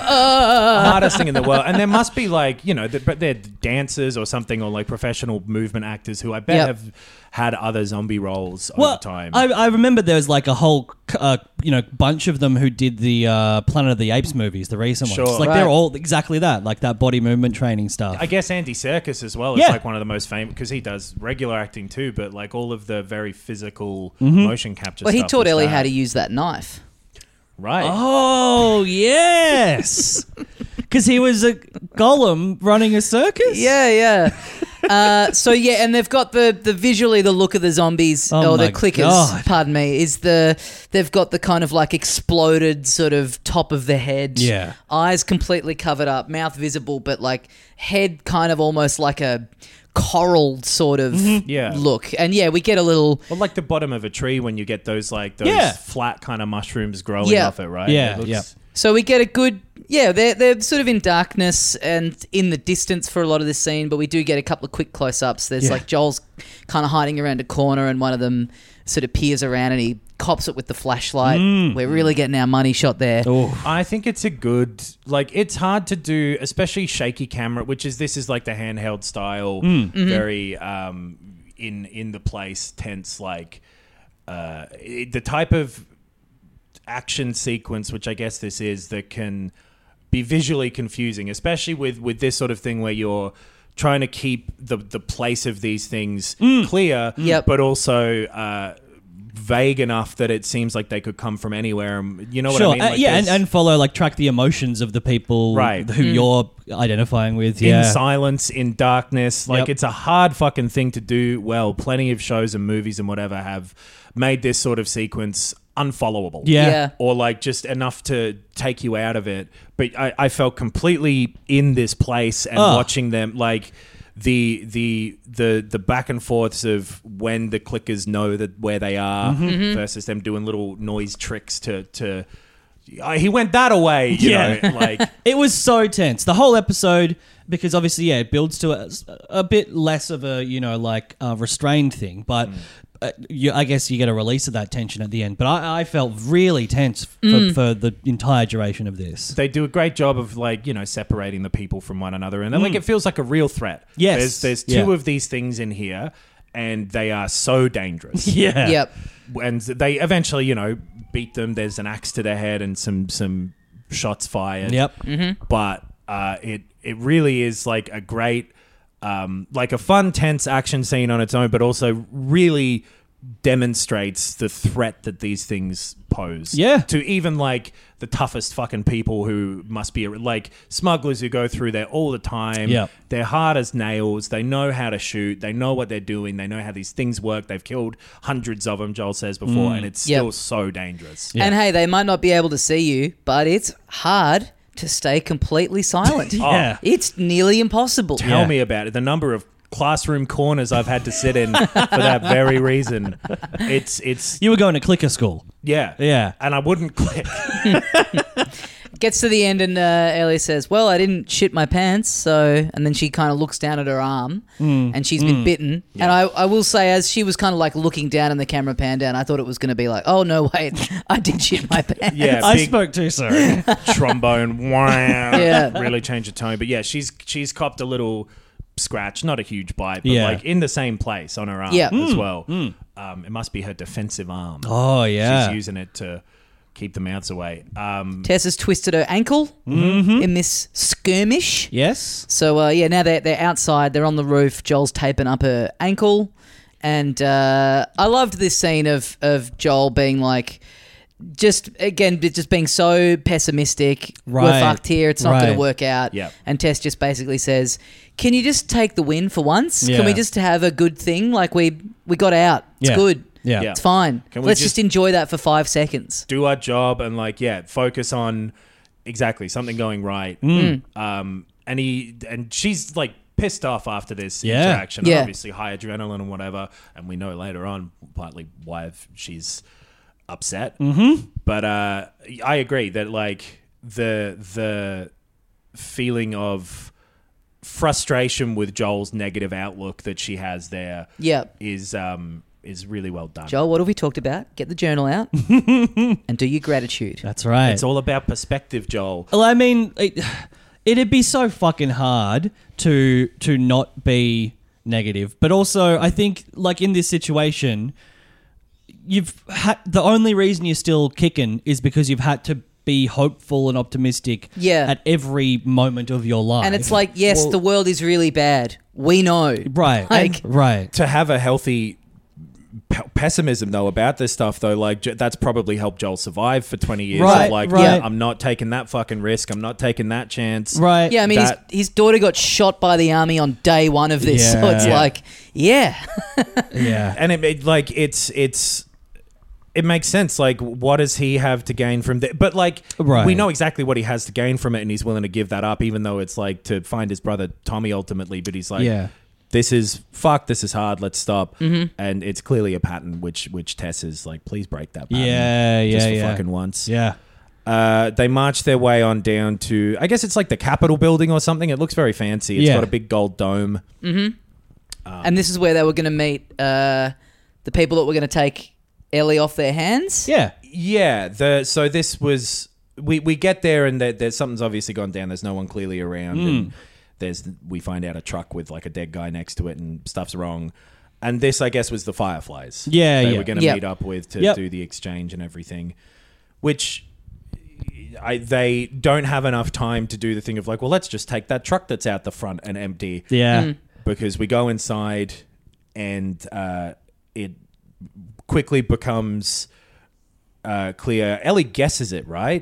uh. Hardest thing in the world. And there must be like, you know, th- but they're dancers or something, or like professional movement actors who I bet Yep. have had other zombie roles Well, over time. I, I remember there was like a whole, uh, you know, bunch of them who did the uh, Planet of the Apes movies, the recent Sure. ones. Like Right. they're all exactly that, like that body movement training stuff. I guess Andy Serkis as well is Yeah. like one of the most famous because he does regular acting too, but like all of the very physical motion capture Well, he stuff taught was Ellie that. how to use that knife. Right. Oh yes, because he was a golem running a circus. Yeah, yeah. uh, so yeah, and they've got the the visually the look of the zombies Oh or the my clickers. God. Pardon me. Is the they've got the kind of like exploded sort of top of the head. Yeah. Eyes completely covered up, mouth visible, but like head kind of almost like a coral sort of Yeah. look. And yeah, we get a little. Well, like the bottom of a tree when you get those like those Yeah. flat kind of mushrooms growing Yeah. off it, right? Yeah, It looks- yeah. So we get a good, yeah, they're, they're sort of in darkness and in the distance for a lot of this scene, but we do get a couple of quick close-ups. There's Yeah. like Joel's kind of hiding around a corner and one of them sort of peers around and he cops it with the flashlight. We're really getting our money shot there. Oh. I think it's a good, like, it's hard to do, especially shaky camera, which is, this is like the handheld style, very um, in in the place, tense, like, uh, it- the type of action sequence, which I guess this is, that can be visually confusing, especially with, with this sort of thing where you're trying to keep the, the place of these things clear, Yep. but also uh, vague enough that it seems like they could come from anywhere. You know what Sure, I mean? uh, Like yeah, and, there's- and follow like track the emotions of the people Right. who you're identifying with. in Yeah, silence, in darkness. Like, Yep. it's a hard fucking thing to do well. Plenty of shows and movies and whatever have made this sort of sequence unfollowable. yeah, Yeah. Or like just enough to take you out of it. But I, I felt completely in this place and Oh. watching them, like the the the the back and forths of when the clickers know that where they are Mm-hmm. versus them doing little noise tricks to to. Uh, he went that away, you Yeah. know, like. It was so tense. The whole episode, because obviously, yeah, it builds to a, a bit less of a, you know, like uh, restrained thing. But uh, you, I guess you get a release of that tension at the end. But I, I felt really tense for, for the entire duration of this. They do a great job of, like, you know, separating the people from one another, and then like it feels like a real threat. Yes. there's there's two Yeah. of these things in here, and they are so dangerous. Yeah. Yep. And they eventually, you know, beat them. There's an axe to their head and some some shots fired. Yep. But uh, it it really is like a great, um, like a fun, tense action scene on its own, but also really demonstrates the threat that these things pose. Yeah. To even like the toughest fucking people who must be like smugglers who go through there all the time. Yep. They're hard as nails. They know how to shoot. They know what they're doing. They know how these things work. They've killed hundreds of them, Joel says before, and it's Yep. still so dangerous. Yeah. And hey, they might not be able to see you, but it's hard to stay completely silent. Yeah. It's nearly impossible. Tell Yeah. me about it. The number of classroom corners I've had to sit in for that very reason. It's it's You were going to clicker school. yeah Yeah. and I wouldn't click. Gets to the end and uh, Ellie says, well, I didn't shit my pants, so... And then she kind of looks down at her arm Mm. and she's been bitten. And I, I will say, as she was kind of like looking down and the camera panned down, I thought it was going to be like, oh, no, wait, I did shit my pants. Yeah, I big spoke too soon. trombone. Wow. Yeah. Really changed the tone. But yeah, she's she's copped a little scratch, not a huge bite, but Yeah. like in the same place on her arm Yeah. as well. Um, it must be her defensive arm. Oh, yeah. She's using it to keep the mouths away. Um, Tess has twisted her ankle in this skirmish. Yes. So, uh, yeah, now they're, they're outside. They're on the roof. Joel's taping up her ankle. And uh, I loved this scene of, of Joel being like, just, again, just being so pessimistic. We're Right. fucked here. It's not going Right. to work out. Yep. And Tess just basically says, can you just take the win for once? Yeah. Can we just have a good thing? Like, we, we got out. It's Yeah. good. Yeah. Yeah. It's fine. Can we Let's just- just enjoy that for five seconds. do our job and like yeah focus on exactly something going right. Mm. Um, and he and she's like pissed off after this Yeah. interaction. Yeah. Obviously high adrenaline and whatever, and we know later on partly why she's upset. Mm-hmm. But uh, I agree that like the the feeling of frustration with Joel's negative outlook that she has there Yeah. is um is really well done. Joel, what have we talked about? Get the journal out and do your gratitude. That's right. It's all about perspective, Joel. Well, I mean, it, it'd be so fucking hard to to not be negative, but also I think, like in this situation, you've had the only reason you're still kicking is because you've had to be hopeful and optimistic Yeah. at every moment of your life. And it's like, yes, Well- the world is really bad. We know. right, Like, right. To have a healthy p- pessimism though about this stuff though, like j- that's probably helped Joel survive for twenty years. Right, Of, like, right. yeah, I'm not taking that fucking risk. I'm not taking that chance. Right. yeah, I mean, That- his, his daughter got shot by the army on day one of this. So Yeah. it's Yeah. like, yeah. Yeah. And it, it like it's it's it makes sense. Like, what does he have to gain from that? But like, Right. we know exactly what he has to gain from it, and he's willing to give that up, even though it's like to find his brother Tommy ultimately. But he's like, Yeah. this is fuck. This is hard. Let's stop. Mm-hmm. And it's clearly a pattern, which which Tess is like, please break that pattern. Yeah, yeah, just for yeah. fucking once. Yeah. Uh, they march their way on down to, I guess it's like the Capitol building or something. It looks very fancy. It's Yeah. got a big gold dome. And this is where they were going to meet uh, the people that were going to take Ellie off their hands. Yeah. Yeah. The so this was we, we get there and there, there's something's obviously gone down. There's no one clearly around, and there's we find out a truck with like a dead guy next to it, and stuff's wrong. And this, I guess, was the Fireflies. Yeah, they yeah. were going to Yep. meet up with to Yep. do the exchange and everything, which. I, they don't have enough time to do the thing of like, well, let's just take that truck that's out the front and empty. Yeah. Because we go inside and uh, it quickly becomes uh, clear. Ellie guesses it, right?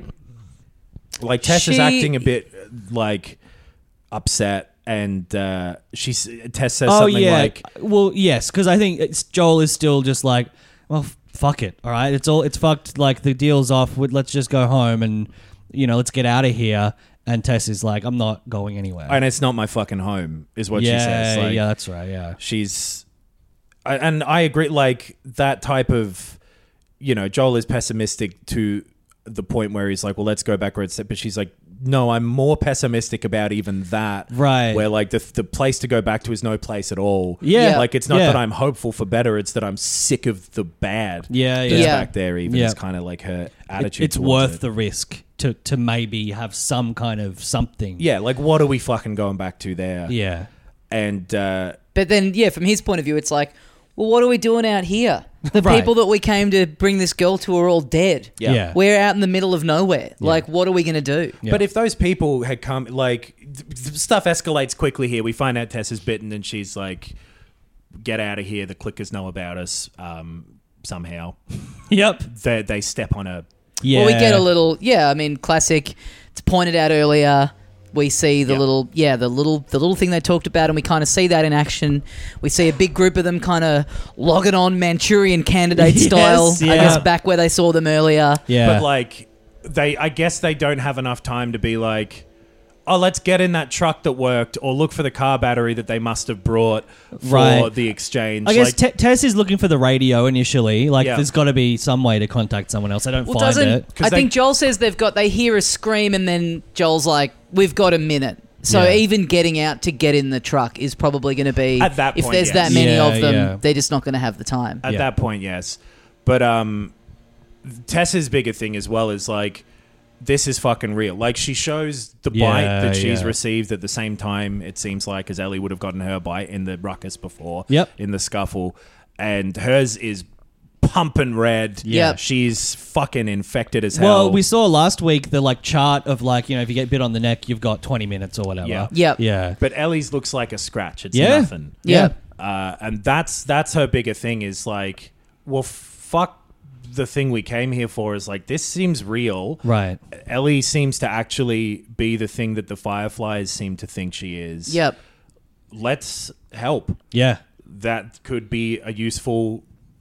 Like Tess is She- acting a bit uh, like upset, and uh, she's Tess says Oh something yeah. like, well, yes, because I think it's, Joel is still just like, well, f- fuck it. All right, it's all it's fucked. Like the deal's off. With, let's just go home and you know let's get out of here. And Tess is like, I'm not going anywhere. and it's not my fucking home, is what yeah, she says. Like, yeah, that's right. Yeah. she's I- and I agree, like that type of, you know, Joel is pessimistic to the point where he's like, well, let's go backwards, but she's like, no, I'm more pessimistic about even that, Right. where like the the place to go back to is no place at all. Yeah. Like it's not Yeah. that I'm hopeful for better, it's that I'm sick of the bad Yeah, that's yeah. Yeah. back there. Even Yeah. is kind of like her It- attitude it's towards worth it. the risk to to maybe have some kind of something. Yeah, like what are we fucking going back to there? Yeah. And uh But then, yeah, from his point of view, it's like, well, what are we doing out here? The Right. people that we came to bring this girl to are all dead. Yeah. Yeah. We're out in the middle of nowhere. Like, what are we going to do? Yeah. But if those people had come, like, th- th- stuff escalates quickly here. We find out Tess is bitten and she's like, get out of here. The clickers know about us um, somehow. Yep. They, they step on a... Yeah. Well, we get a little, yeah, I mean, classic. It's pointed out earlier. We see the Yeah. little, yeah, the little, the little thing they talked about, and we kind of see that in action. We see a big group of them kind of logging on Manchurian Candidate Yes, style. I yeah. guess back where they saw them earlier. Yeah. But, like, they, I guess they don't have enough time to be like, oh, let's get in that truck that worked, or look for the car battery that they must have brought for Right. the exchange. I guess Like, Te- Tess is looking for the radio initially. Like, Yeah. there's got to be some way to contact someone else. I don't Well, find doesn't it. I they- think Joel says they've got they hear a scream and then Joel's like, "We've got a minute." So Yeah. even getting out to get in the truck is probably going to be At that if point, there's yes. that many Yeah, of them, yeah. they're just not going to have the time. At Yeah. that point, yes. But um, Tessa's bigger thing as well is like, this is fucking real. Like, she shows the Yeah, bite that she's yeah. received at the same time, it seems like, as Ellie would have gotten her bite in the ruckus before, Yep. in the scuffle. And hers is pumping red. Yeah. She's fucking infected as hell. Well, we saw last week the like chart of like, you know, if you get bit on the neck, you've got twenty minutes or whatever. Yeah. Yep. Yeah. But Ellie's looks like a scratch. It's Yeah. nothing. Yeah. Uh, and that's that's her bigger thing is like, well, fuck the thing we came here for is like, this seems real. Right. Ellie seems to actually be the thing that the Fireflies seem to think she is. Yep. Let's help. Yeah. That could be a useful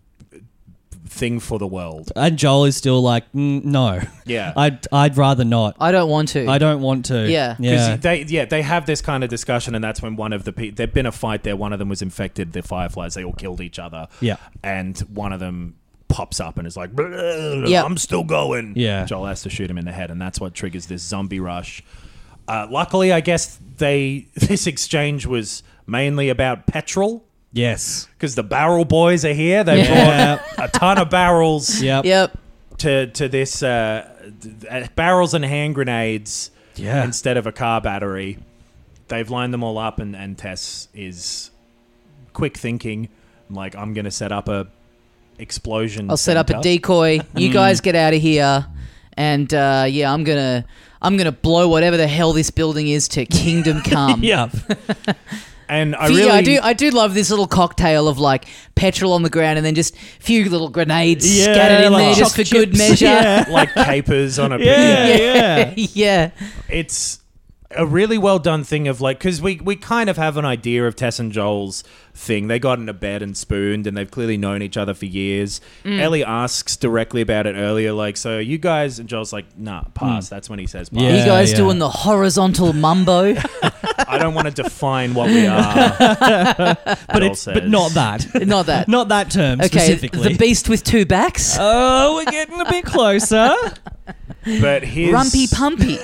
thing for the world. And Joel is still like, mm, no. Yeah. I'd I'd rather not. I don't want to. I don't want to. Yeah. 'Cause Yeah. they yeah they have this kind of discussion, and that's when one of the pe- there'd been a fight there. One of them was infected. The Fireflies, they all killed each other. Yeah. And one of them pops up and is like, Yeah. I'm still going. Yeah. Joel has to shoot him in the head, and that's what triggers this zombie rush. Uh, luckily, I guess they this exchange was mainly about petrol. Yes. Because the barrel boys are here. They Yeah. brought a ton of barrels Yep. Yep. to to this uh, th- barrels and hand grenades Yeah. instead of a car battery. They've lined them all up, and, and Tess is quick thinking. Like, I'm going to set up a explosion. I'll set up a center. decoy. You guys get out of here, and uh, yeah, I'm gonna I'm gonna blow whatever the hell this building is to Kingdom Come. Yeah. And I Yeah, really I do. I do love this little cocktail of like petrol on the ground and then just a few little grenades Yeah, scattered in like there just for choc good chips. measure. Yeah. like capers on a Yeah. Yeah. yeah. It's a really well done thing of like, because we, we kind of have an idea of Tess and Joel's thing. They got into bed and spooned, and they've clearly known each other for years. Mm. Ellie asks directly about it earlier, like, so you guys, and Joel's like, nah, pass. That's when he says pass. Yeah. Are you guys yeah. doing the horizontal mumbo? I don't want to define what we are. But it's but not that. Not that. Not that term Okay, specifically. the beast with two backs. Oh, we're getting a bit closer. But his Rumpy pumpy.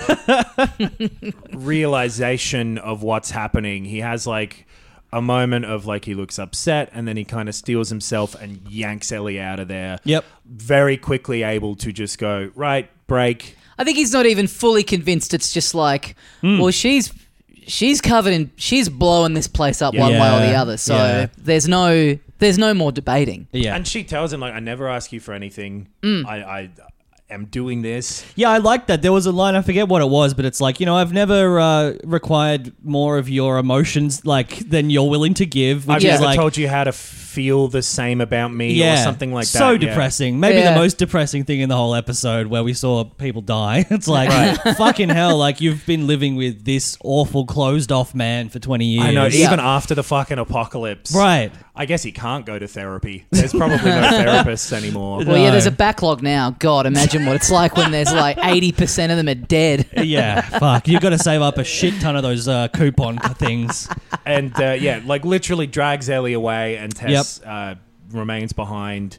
realization of what's happening, he has like a moment of like, he looks upset, and then he kind of steals himself and yanks Ellie out of there. Yep. Very quickly able to just go, right, break. I think he's not even fully convinced. It's just like, well, she's she's covered in, she's blowing this place up Yeah. one way or the Yeah. other. So Yeah. there's no there's no more debating. Yeah. And she tells him, like, I never ask you for anything. Mm. I, I am doing this. Yeah, I like that. There was a line, I forget what it was, but it's like, you know, I've never uh, required more of your emotions like than you're willing to give. Which I've is never like, told you how to feel the same about me yeah, or something like that. So Yeah. depressing. Maybe Yeah. the most depressing thing in the whole episode where we saw people die. It's like, fucking hell, like you've been living with this awful closed off man for twenty years. I know, Yeah. even after the fucking apocalypse. Right. I guess he can't go to therapy. There's probably no therapists anymore. Well, yeah, No. there's a backlog now. God, imagine what it's like when there's like eighty percent of them are dead. Yeah, fuck. You've got to save up a shit ton of those uh, coupon things. And uh, yeah, like literally drags Ellie away, and Tess uh, remains behind,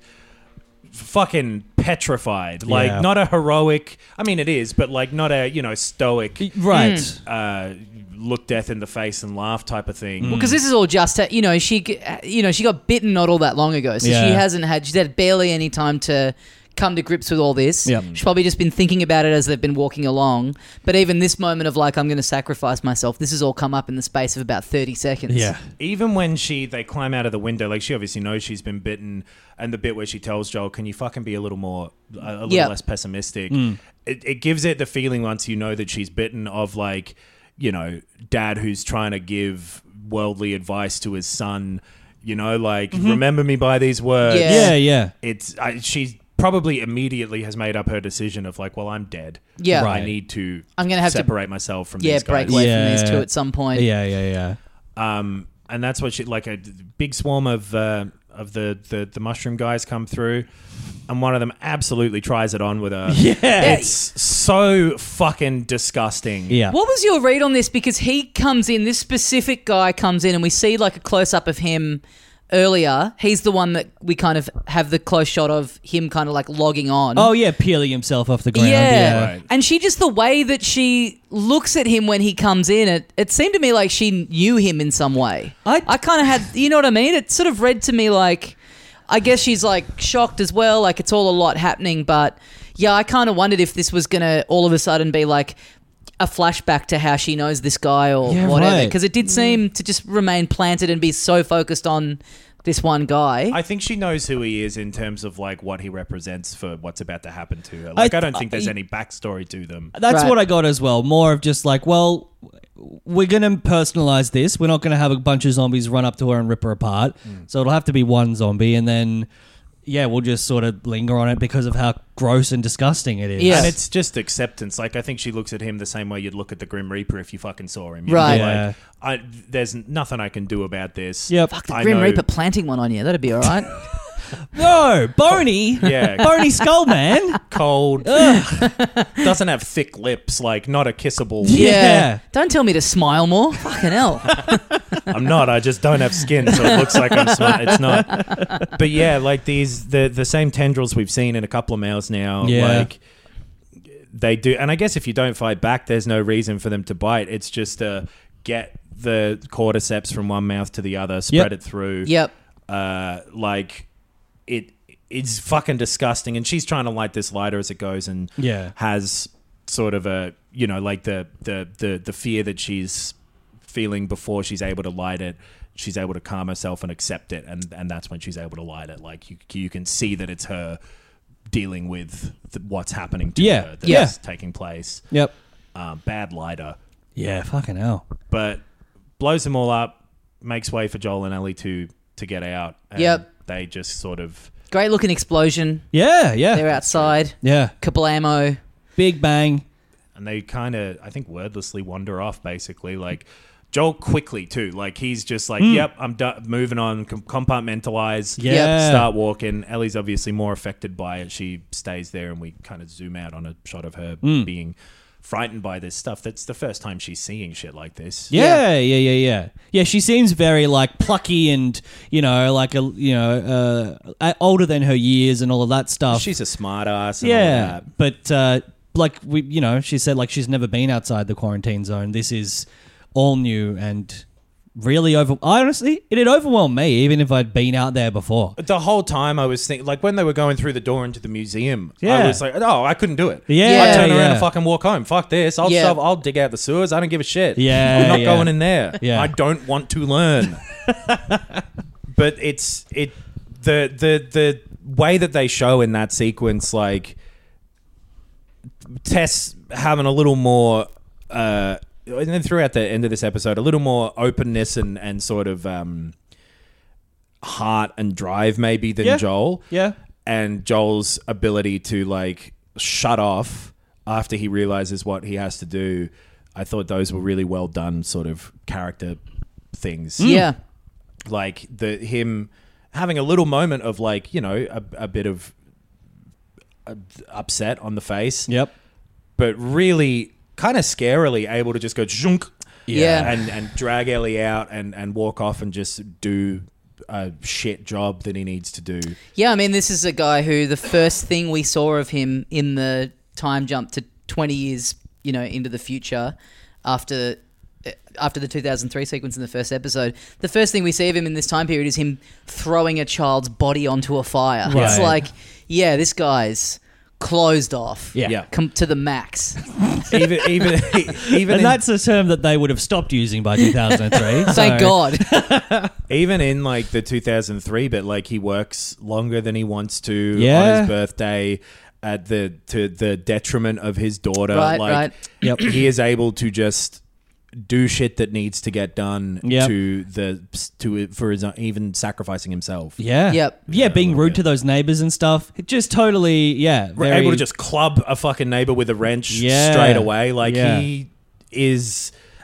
fucking petrified. Like, Yeah. not a heroic, I mean, it is, but like not a, you know, stoic, Right. uh, look death in the face and laugh type of thing. Because this is all just, uh, you know, she, g- you know, she got bitten not all that long ago, so Yeah. she hasn't had, she's had barely any time to come to grips with all this. Yep. She's probably just been thinking about it as they've been walking along. But even this moment of like, I'm going to sacrifice myself, this has all come up in the space of about thirty seconds. Yeah. Even when she they climb out of the window, like she obviously knows she's been bitten, and the bit where she tells Joel, "Can you fucking be a little more, a, a little Yeah. less pessimistic?" It, it gives it the feeling once you know that she's bitten of like, you know, dad who's trying to give worldly advice to his son. You know, like remember me by these words. Yeah. Yeah, yeah. It's I, she's probably immediately has made up her decision of like, well, I'm dead. Yeah. I Right. need to. I'm gonna have to- separate myself from Yeah, these break guys. away Yeah. from these two at some point. Yeah, yeah, yeah. Um, and that's what she like a big swarm of uh, of the, the the mushroom guys come through, and one of them absolutely tries it on with her. Yeah. It's so fucking disgusting. Yeah. What was your read on this? Because he comes in, this specific guy comes in, and we see like a close up of him earlier. He's the one that we kind of have the close shot of him kind of like logging on. Oh, yeah, peeling himself off the ground. Yeah. Yeah. Right. And she just, the way that she looks at him when he comes in, it, it seemed to me like she knew him in some way. I- I kind of had, you know what I mean? It sort of read to me like, I guess she's like shocked as well. Like it's all a lot happening. But yeah, I kind of wondered if this was going to all of a sudden be like a flashback to how she knows this guy or Yeah, whatever. right. Because it did seem to just remain planted and be so focused on this one guy. I think she knows who he is in terms of like what he represents for what's about to happen to her. Like I, I- don't think there's I- any backstory to them. That's Right. what I got as well. More of just like, well, we're going to personalize this. We're not going to have a bunch of zombies run up to her and rip her apart. So it'll have to be one zombie. And then, yeah, we'll just sort of linger on it because of how gross and disgusting it is. Yeah. And it's just acceptance. Like I think she looks at him the same way you'd look at the Grim Reaper if you fucking saw him. You Right. know, Yeah. Like, I, there's nothing I can do about this. Yep. Fuck, the I Grim know- Reaper planting one on you. That'd be all right. No, bony. Yeah. Bony skull, man. Cold. Doesn't have thick lips. Like not a kissable. Yeah. Don't tell me to smile more. Fucking hell. I'm not. I just don't have skin, so it looks like I'm smart. It's not. But yeah, like these the the same tendrils we've seen in a couple of males now. Yeah. Like they do, and I guess if you don't fight back, there's no reason for them to bite. It's just to get the cordyceps from one mouth to the other, spread Yep. it through. Yep. Uh, like it. It's fucking disgusting, and she's trying to light this lighter as it goes, and Yeah. has sort of a you know like the the the the fear that she's feeling before she's able to light it. She's able to calm herself and accept it, and and that's when she's able to light it. Like you you can see that it's her dealing with the, what's happening to Yeah. her that's Yeah. taking place. Yep. Um, bad lighter, Yeah, fucking hell. but blows them all up, makes way for Joel and Ellie to to get out. And Yep. they just sort of Great looking explosion. Yeah, yeah. They're outside. Yeah. Kablamo. Big bang. and they kind of, I think, wordlessly wander off, basically. Like, Joel quickly, too. Like, he's just like, yep, I'm done, moving on, com- compartmentalize, Yeah. start walking. Ellie's obviously more affected by it. She stays there, and we kind of zoom out on a shot of her being frightened by this stuff. That's the first time she's seeing shit like this. Yeah, yeah, yeah, yeah. Yeah, she seems very like plucky and, you know, like a you know, uh, older than her years and all of that stuff. She's a smart ass and all yeah, that. but uh, like we, you know, she said like she's never been outside the quarantine zone. This is all new and really over. Honestly, it had overwhelmed me, even if I'd been out there before. The whole time I was thinking, like when they were going through the door into the museum, I Yeah. was like, oh, I couldn't do it. Yeah, I'd turn around yeah. and fucking walk home. Fuck this. I'll Yeah. shove, I'll dig out the sewers. I don't give a shit. Yeah, I'm not yeah. going in there. Yeah. I don't want to learn. But it's it the the the way that they show in that sequence, like Tess having a little more uh and then throughout the end of this episode, a little more openness and, and sort of um, heart and drive maybe than Yeah. Joel. Yeah. And Joel's ability to like shut off after he realizes what he has to do. I thought those were really well done sort of character things. Yeah. Like the him having a little moment of like, you know, a, a bit of uh, upset on the face. Yep. But really kind of scarily able to just go zhunk Yeah. and, and drag Ellie out and, and walk off and just do a shit job that he needs to do. Yeah, I mean, this is a guy who the first thing we saw of him in the time jump to twenty years, you know, into the future after after the two thousand three sequence in the first episode, the first thing we see of him in this time period is him throwing a child's body onto a fire. Right. It's like, yeah, this guy's closed off. Yeah. Yeah. Com- to the max. Even even even And in, that's a term that they would have stopped using by two thousand three. Thank so- God. even in like the two thousand three bit, like he works longer than he wants to Yeah. on his birthday at the to the detriment of his daughter. Right, like right. Yep. he is able to just do shit that needs to get done Yep. to the to for his even sacrificing himself. Yeah. Yep. Yeah, being rude to those neighbors and stuff. It just totally, yeah. We're very- able to just club a fucking neighbor with a wrench Yeah. straight away. Like Yeah. he is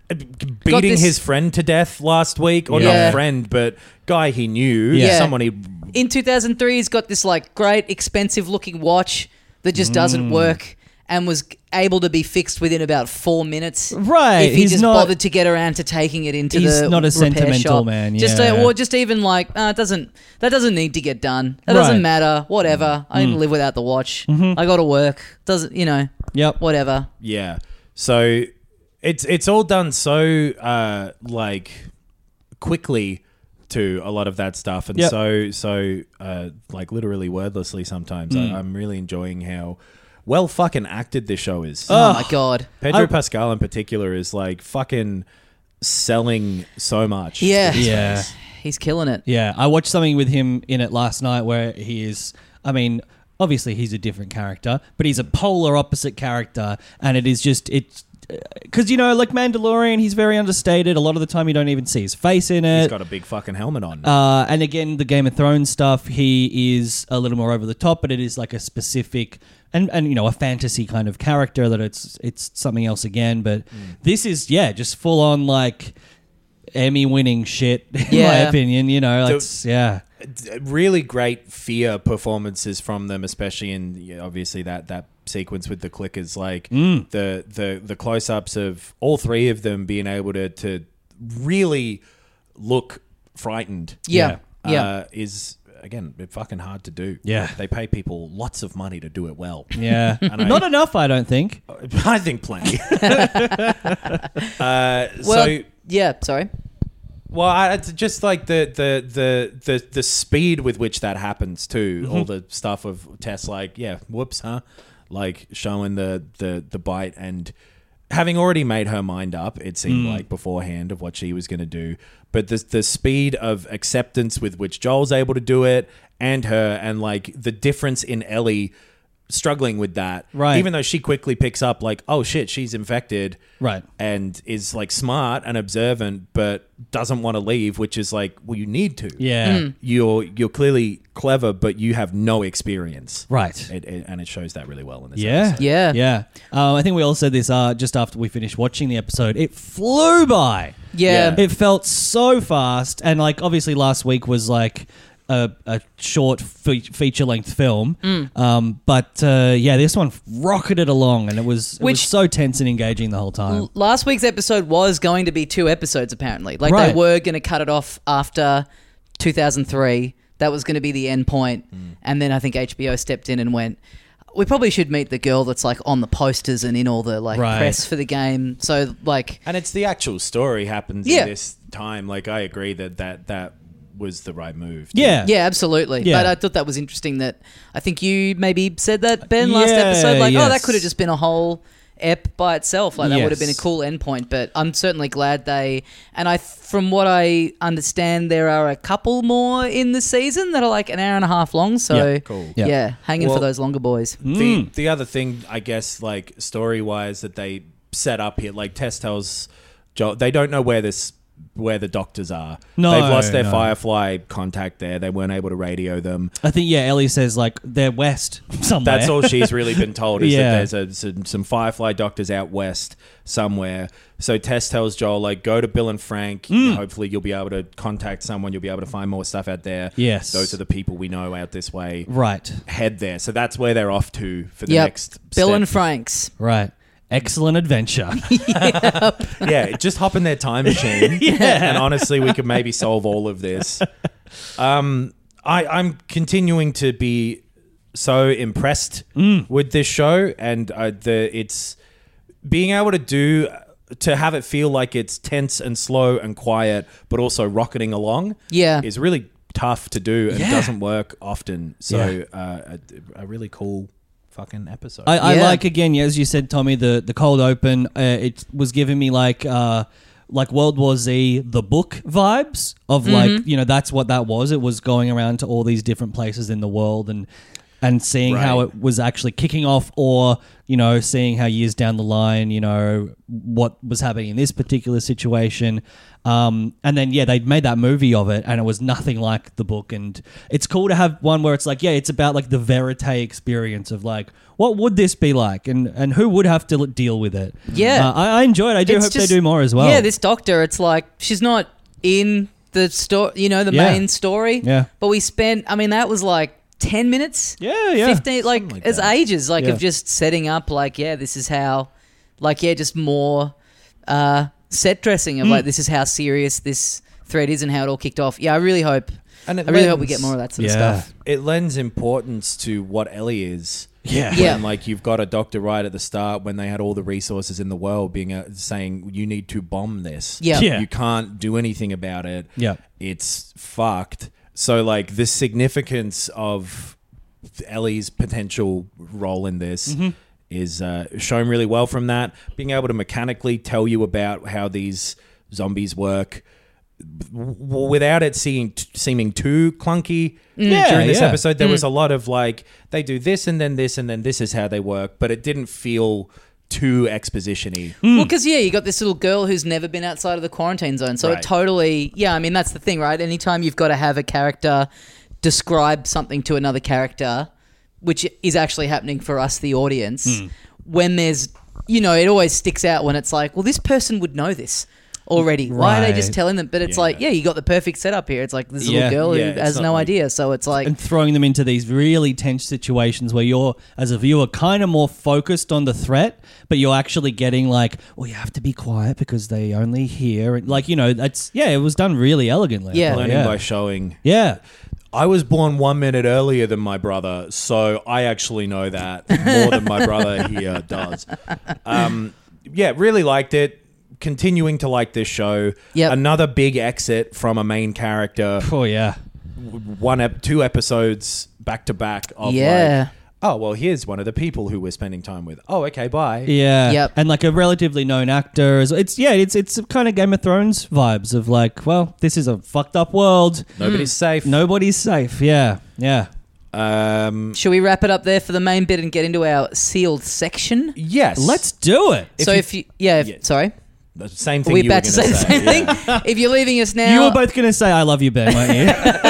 beating this- his friend to death last week, or Yeah. not friend, but guy he knew, Yeah. someone he. In two thousand three, he's got this like great, expensive looking watch that just doesn't work and was able to be fixed within about four minutes. Right, If he he's just not- bothered to get around to taking it into He's the not a repair sentimental shop. man, Just yeah. uh, or just even like, uh, it doesn't that doesn't need to get done. That Right. doesn't matter. Whatever. I can live without the watch. I got to work. Doesn't you know? Yep. Whatever. Yeah. So it's it's all done so uh, like quickly to a lot of that stuff, and Yep. so so uh, like literally wordlessly sometimes. I, I'm really enjoying how well fucking acted this show is. Oh, my god. Pedro I- Pascal in particular is like fucking selling so much. Yeah. Yeah. He's killing it. Yeah, I watched something with him in it last night where he is, I mean, obviously he's a different character, but he's a polar opposite character, and it is just, it's, because, you know, like Mandalorian, he's very understated. A lot of the time you don't even see his face in it. He's got a big fucking helmet on. Uh, and again, the Game of Thrones stuff, he is a little more over the top, but it is like a specific and, and you know, a fantasy kind of character that it's it's something else again. But this is, yeah, just full on like Emmy winning shit, in my Yeah. opinion. You know, So- it's, yeah. Really great fear performances from them, especially in yeah, obviously that that sequence with the clickers, like the the the close ups of all three of them being able to to really look frightened. Yeah. uh, Yeah. is again a bit fucking hard to do. Yeah. They pay people lots of money to do it well. Yeah. And I- Not enough, I don't think. I think plenty. uh, Well, so. yeah, sorry. Well, I, it's just like the, the the the the speed with which that happens too. Mm-hmm. All the stuff of Tess, like, yeah, whoops, huh? Like showing the the the bite and having already made her mind up. It seemed Mm. like beforehand of what she was going to do, but the the speed of acceptance with which Joel's able to do it, and her, and like the difference in Ellie struggling with that, Right. Even though she quickly picks up, like, oh shit, she's infected, Right. and is like smart and observant, but doesn't want to leave, which is like, well, you need to. Yeah. You're you're clearly clever, but you have no experience. Right. It, it, and it shows that really well in this Yeah. episode. Yeah. Yeah. Um, I think we all said this uh, just after we finished watching the episode. It flew by. Yeah. Yeah. It felt so fast. And, like, obviously last week was, like, a, a short fe- feature-length film. Mm. Um, but, uh, yeah, this one rocketed along, and it was, it was Which- so tense and engaging the whole time. L- Last week's episode was going to be two episodes, apparently. Like, Right. they were going to cut it off after two thousand three. That was going to be the end point. And then I think H B O stepped in and went, we probably should meet the girl that's, like, on the posters and in all the, like, Right. press for the game. So, like, And it's the actual story happens Yeah. in this time. Like, I agree that that, that was the right move. Yeah. yeah, absolutely. Yeah. But I thought that was interesting that I think you maybe said that, Ben, last Yeah, episode. Like, oh, that yes. could have just been a whole ep by itself. Like, that would have been a Yes. cool endpoint. But I'm certainly glad they. And I, from what I understand, there are a couple more in the season that are like an hour and a half long. So, Yeah, cool. Yeah, Yeah. hanging for Well- those longer boys. The the other thing, I guess, like story wise, that they set up here, like Tess tells Joel, they don't know where this where the doctors are. No, They've lost their no. Firefly contact there. They weren't able to radio them. I think, yeah, Ellie says, like, they're west somewhere. That's all she's really been told is Yeah. that there's a, some, some Firefly doctors out west somewhere. So Tess tells Joel, like, go to Bill and Frank. Mm. Hopefully you'll be able to contact someone. You'll be able to find more stuff out there. Yes. Those are the people we know out this way. Right. Head there. So that's where they're off to for the Yep. next Bill step. and Frank's. Right. Excellent adventure. Yeah, just hop in their time machine. And honestly, we could maybe solve all of this. Um, I, I'm continuing to be so impressed with this show, and uh, the it's being able to do to have it feel like it's tense and slow and quiet, but also rocketing along. Yeah. is really tough to do and Yeah. doesn't work often. So Yeah. uh, a, a really cool fucking episode. I, I Yeah. like, again, yeah, as you said, Tommy, the, the cold open, uh, it was giving me like uh, like World War Z, the book vibes of like, you know, that's what that was. It was going around to all these different places in the world and and seeing how Right. it was actually kicking off, or, you know, seeing how years down the line, you know, what was happening in this particular situation. Um, and then, yeah, they'd made that movie of it, and it was nothing like the book. And it's cool to have one where it's like, yeah, it's about like the verite experience of like, what would this be like, and, and who would have to deal with it? Yeah. Uh, I, I enjoy it. I do It's hope just- they do more as well. Yeah, this doctor, it's like she's not in the story, you know, the Yeah. main story. Yeah. But we spent, I mean, that was like ten minutes. Yeah, yeah. fifteen, like, Something like as that. ages, like Yeah. of just setting up, like, yeah, this is how, like, yeah, just more uh, set dressing of Hmm. like, this is how serious this thread is and how it all kicked off. Yeah, I really hope, And I it really hope we lends- get more of that sort Yeah. of stuff. It lends importance to what Ellie is. Yeah. Yeah. When, like, you've got a doctor right at the start when they had all the resources in the world being uh, saying you need to bomb this. Yeah. Yeah. You can't do anything about it. Yeah. It's fucked. So, like, the significance of Ellie's potential role in this Mm-hmm. is uh, shown really well from that. Being able to mechanically tell you about how these zombies work w- without it seeming, seeming too clunky. Yeah, During this yeah. episode, there was a lot of like, they do this and then this and then this is how they work, but it didn't feel too exposition-y. Well, because, yeah, you got this little girl who's never been outside of the quarantine zone. So Right. it totally, yeah, I mean, that's the thing, right? Anytime you've got to have a character describe something to another character, which is actually happening for us, the audience, when there's, you know, it always sticks out when it's like, well, this person would know this already. Why are they just Right. telling them? But it's like, yeah, you got the perfect setup here. It's like this little Yeah. girl Yeah, who it's has not no like- idea. So it's like, And throwing them into these really tense situations where you're, as a viewer, kind of more focused on the threat, but you're actually getting like, well, you have to be quiet because they only hear. And like, you know, that's, yeah, it was done really elegantly. I Yeah. thought, Learning yeah. by showing. Yeah. I was born one minute earlier than my brother, so I actually know that more than my brother here does. Um, yeah, really liked it. Continuing to like this show. Yep. Another big exit from a main character. Oh, yeah. One, ep- two episodes back to back of Yeah. like, oh, well, here's one of the people who we're spending time with. Oh, okay, bye. Yeah. Yep. And like a relatively known actor. as- It's, yeah, it's it's kind of Game of Thrones vibes of like, well, this is a fucked up world. Nobody's safe. Nobody's safe. Yeah. Yeah. Um, should we wrap it up there for the main bit and get into our sealed section? yes. Let's do it. so you- if you, yeah, if, Yeah. sorry. The same Are thing we you were about to say gonna the same yeah. thing? If you're leaving us now, You were both going to say, I love you, Ben, weren't you?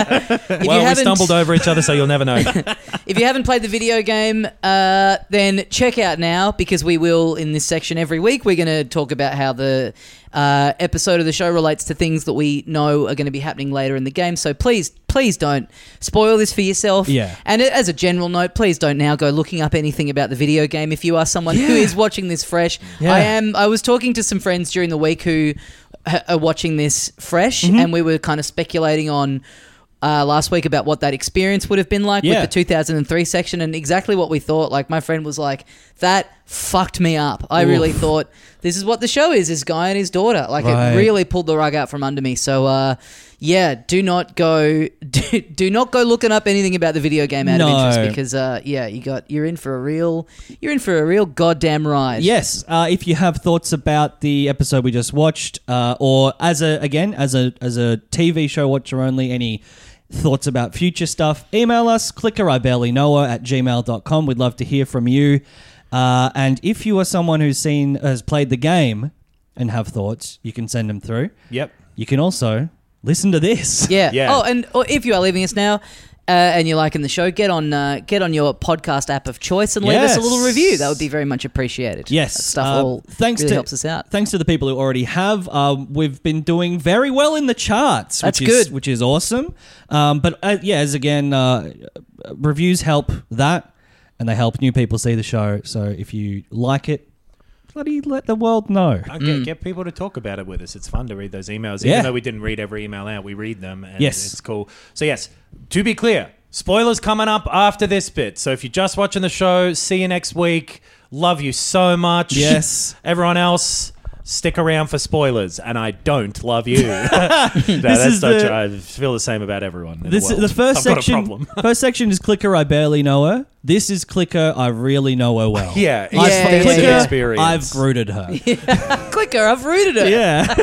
if you Well, we haven't- stumbled over each other, so you'll never know. If you haven't played the video game, uh, then check out now, because we will, in this section every week, we're going to talk about how the uh, episode of the show relates to things that we know are going to be happening later in the game. So please, please don't spoil this for yourself. Yeah. And as a general note, please don't now go looking up anything about the video game if you are someone who Yeah. is watching this fresh. Yeah. I am. I was talking to some friends during the week who h- are watching this fresh, Mm-hmm. and we were kind of speculating on uh, last week about what that experience would have been like Yeah. with the two thousand three section, and exactly what we thought. Like, my friend was like, that fucked me up. I really Oof. thought this is what the show is, this guy and his daughter. Like, Right. it really pulled the rug out from under me. So, uh, yeah, do not go, do, do not go looking up anything about the video game out of No. interest, because, uh, yeah, you got, you're in for a real, you're in for a real goddamn ride. Yes. Uh, if you have thoughts about the episode we just watched, uh, or as a again as a as a T V show watcher only, any thoughts about future stuff, email us, clicker I barely know her at gmail dot com. We'd love to hear from you. Uh, and if you are someone who's seen has played the game and have thoughts, you can send them through. Yep. You can also listen to this. Yeah. Yeah. Oh, and or if you are leaving us now, uh, and you're liking the show, get on uh, get on your podcast app of choice and leave us a Yes. little review. That would be very much appreciated. Yes, That stuff uh, all thanks really to- helps us out. Thanks to the people who already have. Um, we've been doing very well in the charts. That's which is, good. Which is awesome. Um, but uh, yeah, as again, uh, reviews help that, and they help new people see the show. So if you like it, bloody let the world know. Uh, Get, get people to talk about it with us. It's fun to read those emails. Even Yeah. though we didn't read every email out, we read them, and Yes. it's cool. So yes, to be clear, spoilers coming up after this bit. So if you're just watching the show, see you next week. Love you so much. Yes. Everyone else, stick around for spoilers, and I don't love you. no, that's is not the- true. I feel the same about everyone. In This the, the world. first I've got a section. problem. First section is clicker. I barely know her. This is clicker. I really know her well. Yeah, I've, extensive clicker, experience. I've rooted her. Clicker, I've rooted it.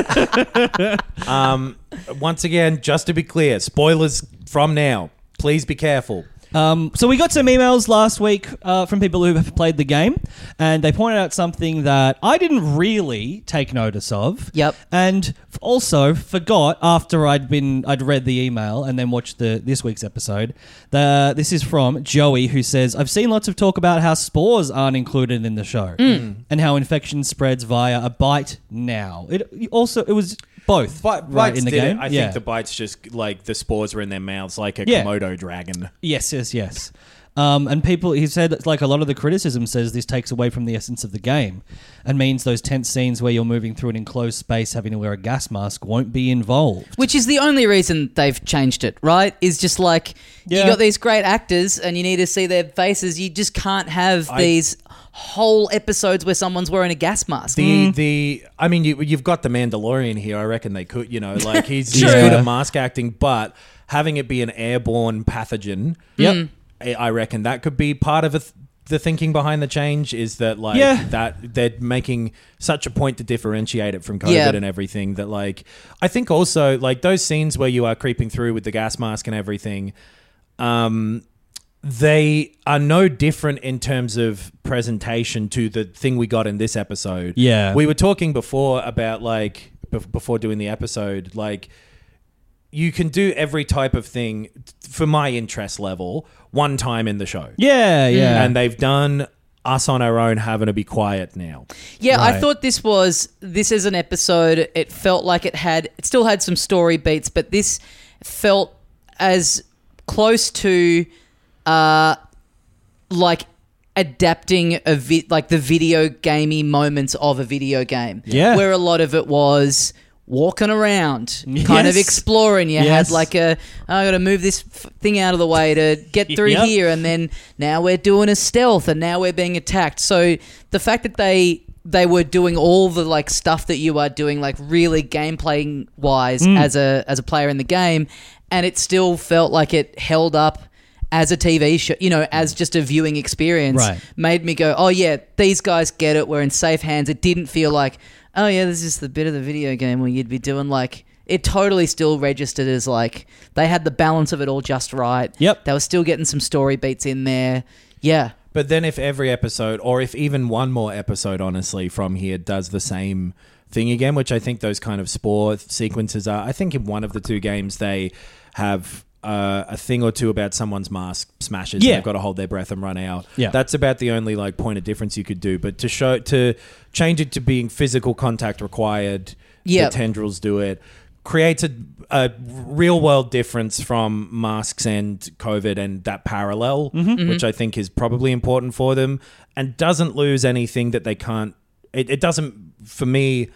Yeah. Um, once again, just to be clear, spoilers from now. Please be careful. Um, so we got some emails last week uh, from people who have played the game, and they pointed out something that I didn't really take notice of. Yep. And also forgot after I'd been I'd read the email and then watched the this week's episode. The this is from Joey, who says, "I've seen lots of talk about how spores aren't included in the show, Mm. and how infection spreads via a bite now. It also it was." Both, Bi- right, bites in the did game. It. I yeah. think the bites just like the spores were in their mouths, like a Yeah. Komodo dragon. Yes, yes, yes. Um, and people, he said, it's like a lot of the criticism says this takes away from the essence of the game and means those tense scenes where you're moving through an enclosed space having to wear a gas mask won't be involved. Which is the only reason they've changed it, right? Is just like, Yeah. you got these great actors and you need to see their faces. You just can't have I- these whole episodes where someone's wearing a gas mask. The the I mean you you've got the Mandalorian here. I reckon they could, you know, like he's, he's True. good at mask acting, but having it be an airborne pathogen, Yep. I I reckon that could be part of a th- the thinking behind the change is that like Yeah. that they're making such a point to differentiate it from COVID Yeah. and everything that like I think also like those scenes where you are creeping through with the gas mask and everything, um they are no different in terms of presentation to the thing we got in this episode. Yeah. We were talking before about like bef- before doing the episode, like you can do every type of thing t- for my interest level one time in the show. Yeah, yeah. And they've done us on our own having to be quiet now. Yeah, I Right. thought this was this is an episode. It felt like it had it still had some story beats, but this felt as close to uh like adapting a vi- like the video gamey moments of a video game. Yeah. Where a lot of it was walking around, kind of Yes. exploring. You Yes. had like a, oh, I got to move this f- thing out of the way to get through Yep. here, and then now we're doing a stealth, and now we're being attacked. So the fact that they they were doing all the like stuff that you are doing, like really gameplay wise Mm. as a as a player in the game, and it still felt like it held up as a T V show, you know, as just a viewing experience, Right. made me go, oh yeah, these guys get it. We're in safe hands. It didn't feel like, oh yeah, this is the bit of the video game where you'd be doing like, it totally still registered as like, they had the balance of it all just right. Yep. They were still getting some story beats in there. Yeah. But then if every episode, or if even one more episode, honestly, from here does the same thing again, which I think those kind of spore sequences are, I think in one of the two games they have uh, a thing or two about someone's mask smashes Yeah. and they've got to hold their breath and run out. Yeah. That's about the only like point of difference you could do. But to show, to change it to being physical contact required, Yep. the tendrils do it, creates a, a real world difference from masks and COVID and that parallel, Mm-hmm. which I think is probably important for them, and doesn't lose anything that they can't. It, it doesn't, for me,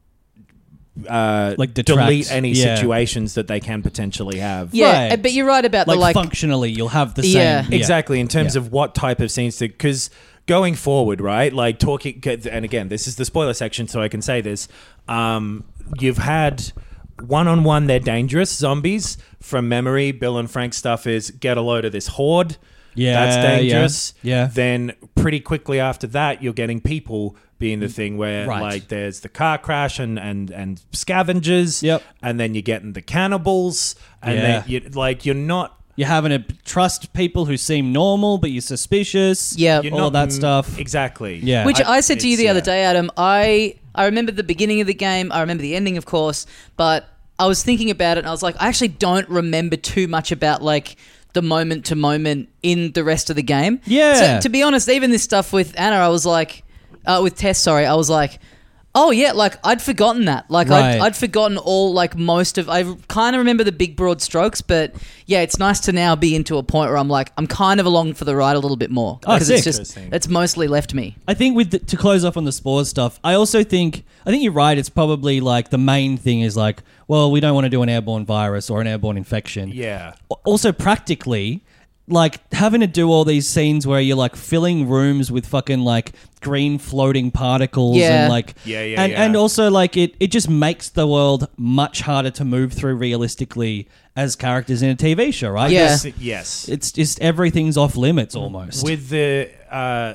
uh, Like detract, delete any yeah. situations that they can potentially have. Yeah. Right. But you're right about like, the like, functionally, you'll have the Yeah. same. Exactly, in terms Yeah. of what type of scenes to, because going forward, right, like talking, and again, this is the spoiler section, so I can say this, um, you've had one-on-one, they're dangerous zombies. From memory, Bill and Frank's stuff is get a load of this horde. Yeah, That's dangerous. yeah, yeah. Then pretty quickly after that, you're getting people being the thing where Right. like there's the car crash and, and, and scavengers. Yep. And then you're getting the cannibals. And Yeah. then you like you're not You're having to trust people who seem normal, but you're suspicious. Yeah. You're all not that mm, stuff. Exactly. Yeah. Which I, said to you it's- the other yeah. day, Adam. I I remember the beginning of the game. I remember the ending, of course. But I was thinking about it, and I was like, I actually don't remember too much about like the moment to moment in the rest of the game. Yeah. So to be honest, even this stuff with Anna, I was like, uh, with Tess, sorry, I was like, oh yeah, like I'd forgotten that. Like Right. I'd, I'd forgotten all like most of. I kind of remember the big broad strokes, but yeah, it's nice to now be into a point where I'm like, I'm kind of along for the ride a little bit more Oh, because it's sick. just Interesting. it's mostly left me. I think with the, to close off on the spores stuff, I also think I think you're right. It's probably like the main thing is like, well, we don't want to do an airborne virus or an airborne infection. Yeah. Also, practically, like having to do all these scenes where you're like filling rooms with fucking like green floating particles Yeah. and like Yeah, yeah, and, yeah. and also like it it just makes the world much harder to move through realistically as characters in a T V show, right? Yeah. Yes. Yes. It's just everything's off limits almost. With the uh,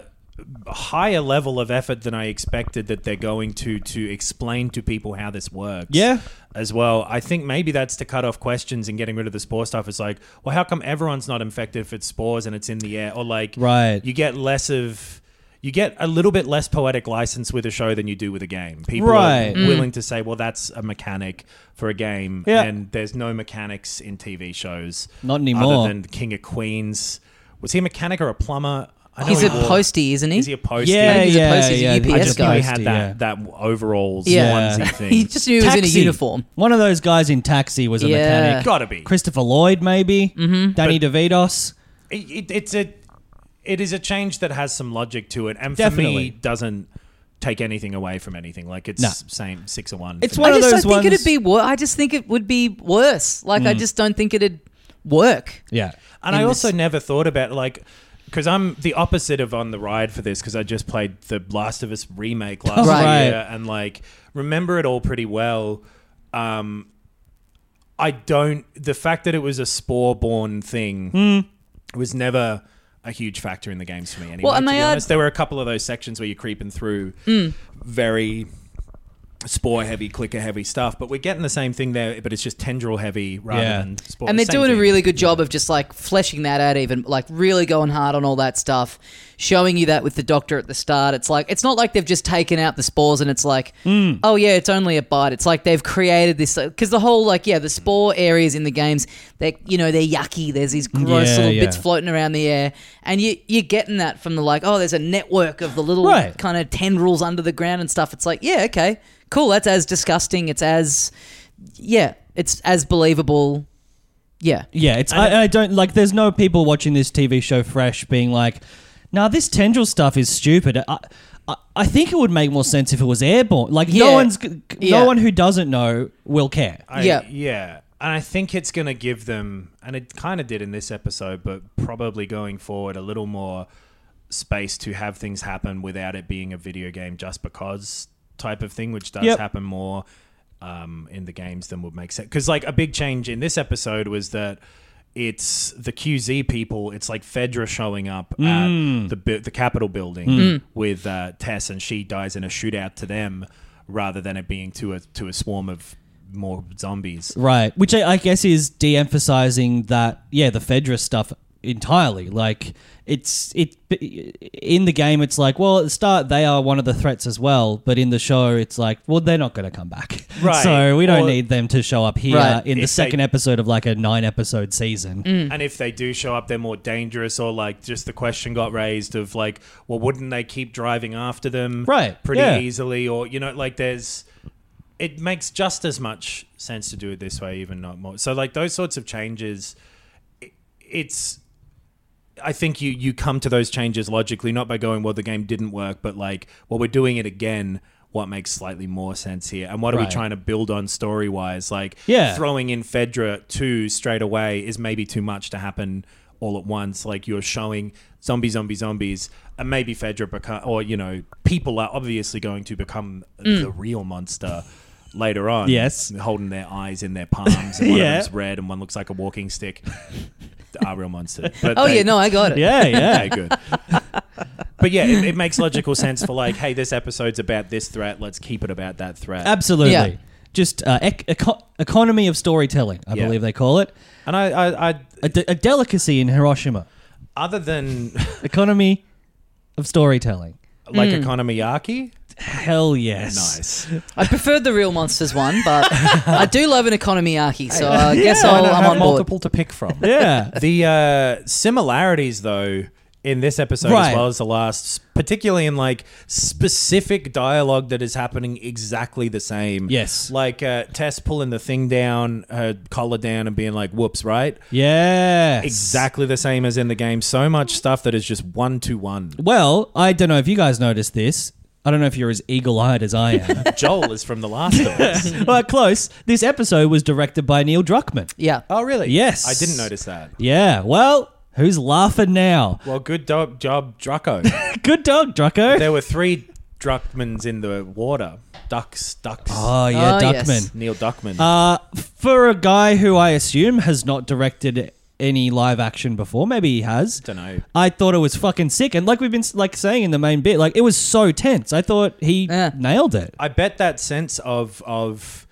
higher level of effort than I expected that they're going to to explain to people how this works. Yeah. As well, I think maybe that's to cut off questions and getting rid of the spore stuff. It's like, well, how come everyone's not infected if it's spores and it's in the air? Or like, right. you get less of, you get a little bit less poetic license with a show than you do with a game. People right. are mm. willing to say, well, that's a mechanic for a game, yeah. and there's no mechanics in T V shows. Not anymore. Other than King of Queens. Was he a mechanic or a plumber? I know He's he a wore, postie, isn't he? Is he a postie? Yeah, he's yeah, a postie. He's yeah. a U P S I just knew guy. he had that, yeah. that overalls Yeah. onesie thing. He just knew he was in a Taxi. uniform. One of those guys in Taxi was a Yeah. mechanic. Gotta be. Christopher Lloyd, maybe. Mm-hmm. Danny But- DeVitos. It, it, it's a, it is a change that has some logic to it, and for Definitely. me, doesn't take anything away from anything. Like it's No. same six or one. It's for one me. I of just those don't think ones- it'd be wor- I just think it would be worse. Like, I just don't think it'd work. Yeah. And in I also this- never thought about like. Because I'm the opposite of on the ride for this, because I just played the Last of Us remake last Right. year and like remember it all pretty well. Um, I don't. The fact that it was a spore-borne thing was never a huge factor in the games for me. Anyway, Well, and to they be are- honest, there were a couple of those sections where you're creeping through very spore heavy, clicker heavy stuff, but we're getting the same thing there, but it's just tendril heavy rather Yeah. than spore. And they're Same doing a thing. really good job of just like fleshing that out, even like really going hard on all that stuff, showing you that with the doctor at the start. It's like, it's not like they've just taken out the spores and it's like, oh yeah, it's only a bite. It's like they've created this, because the whole like, yeah, the spore areas in the games, they you know, they're yucky. There's these gross Yeah, little yeah. bits floating around the air. And you, you're getting that from the like, oh, there's a network of the little Right. kind of tendrils under the ground and stuff. It's like, yeah, okay, cool. That's as disgusting. It's as, yeah, it's as believable. Yeah. Yeah, it's I, I don't like. There's no people watching this T V show fresh being like, "Nah, this tendril stuff is stupid." I, I, I think it would make more sense if it was airborne. Like Yeah. no one's, Yeah. no one who doesn't know will care. I, Yeah. yeah. And I think it's going to give them, and it kind of did in this episode, but probably going forward, a little more space to have things happen without it being a video game just because type of thing, which does Yep. happen more um, in the games than would make sense. Because like a big change in this episode was that it's the Q Z people. It's like Fedra showing up Mm. at the bu- the Capitol building with uh, Tess, and she dies in a shootout to them, rather than it being to a to a swarm of more zombies. Right, which I, I guess is de-emphasizing that, yeah, the Fedra stuff entirely. Like it's it in the game, it's like, well, at the start they are one of the threats as well, but in the show it's like, well, they're not going to come back, Right. So we don't Or- need them to show up here Right. in the If second they- episode of like a nine episode season. And if they do show up, they're more dangerous, or like just the question got raised of like, well, wouldn't they keep driving after them Right, pretty yeah. easily? Or, you know, like there's, it makes just as much sense to do it this way, even not more. So like those sorts of changes, it, it's, I think you, you come to those changes logically, not by going, well, the game didn't work, but like, well, we're doing it again. What makes slightly more sense here? And what are Right. we trying to build on story-wise? Like, Yeah. throwing in Fedra two straight away is maybe too much to happen all at once. Like, you're showing zombie, zombie, zombies, and maybe Fedra become, or, you know, people are obviously going to become the real monster later on. Yes. Holding their eyes in their palms, and one Yeah. of them's red and one looks like a walking stick. They are real monsters. But Oh they- yeah, no, I got it. Yeah, yeah. Okay, good. But yeah, it, it makes logical sense for like, hey, this episode's about this threat. Let's keep it about that threat. Absolutely. Yeah. Just uh, ec- eco- economy of storytelling, I Yeah. believe they call it. And I, I, I A, de- a delicacy in Hiroshima. other than Economy of storytelling. like Economiyaki, Hell yes. nice. I preferred the real monsters one, but I do love an economiyaki, so I guess Yeah, I'll, I I'm have on board. multiple to pick from. Yeah. The uh, similarities, though, in this episode Right. as well as the last, particularly in like specific dialogue that is happening exactly the same. Yes. Like uh, Tess pulling the thing down, her collar down, and being like, whoops, right? Yes. Exactly the same as in the game. So much stuff that is just one to one. Well, I don't know if you guys noticed this. I don't know if you're as eagle-eyed as I am. Joel is from The Last of Us. Well, close. This episode was directed by Neil Druckmann. Yeah. Oh, really? Yes. I didn't notice that. Yeah. Well, who's laughing now? Well, good do- job, Drucko. Good dog, Drucko. There were three Druckmans in the water. Ducks, ducks. Oh, yeah, Oh, Duckman. yes. Neil Duckman. Uh, for a guy who I assume has not directed any live action before. Maybe he has. Don't know. I thought it was fucking sick, and like we've been like saying in the main bit, like it was so tense. I thought he Yeah. nailed it. I bet that sense of of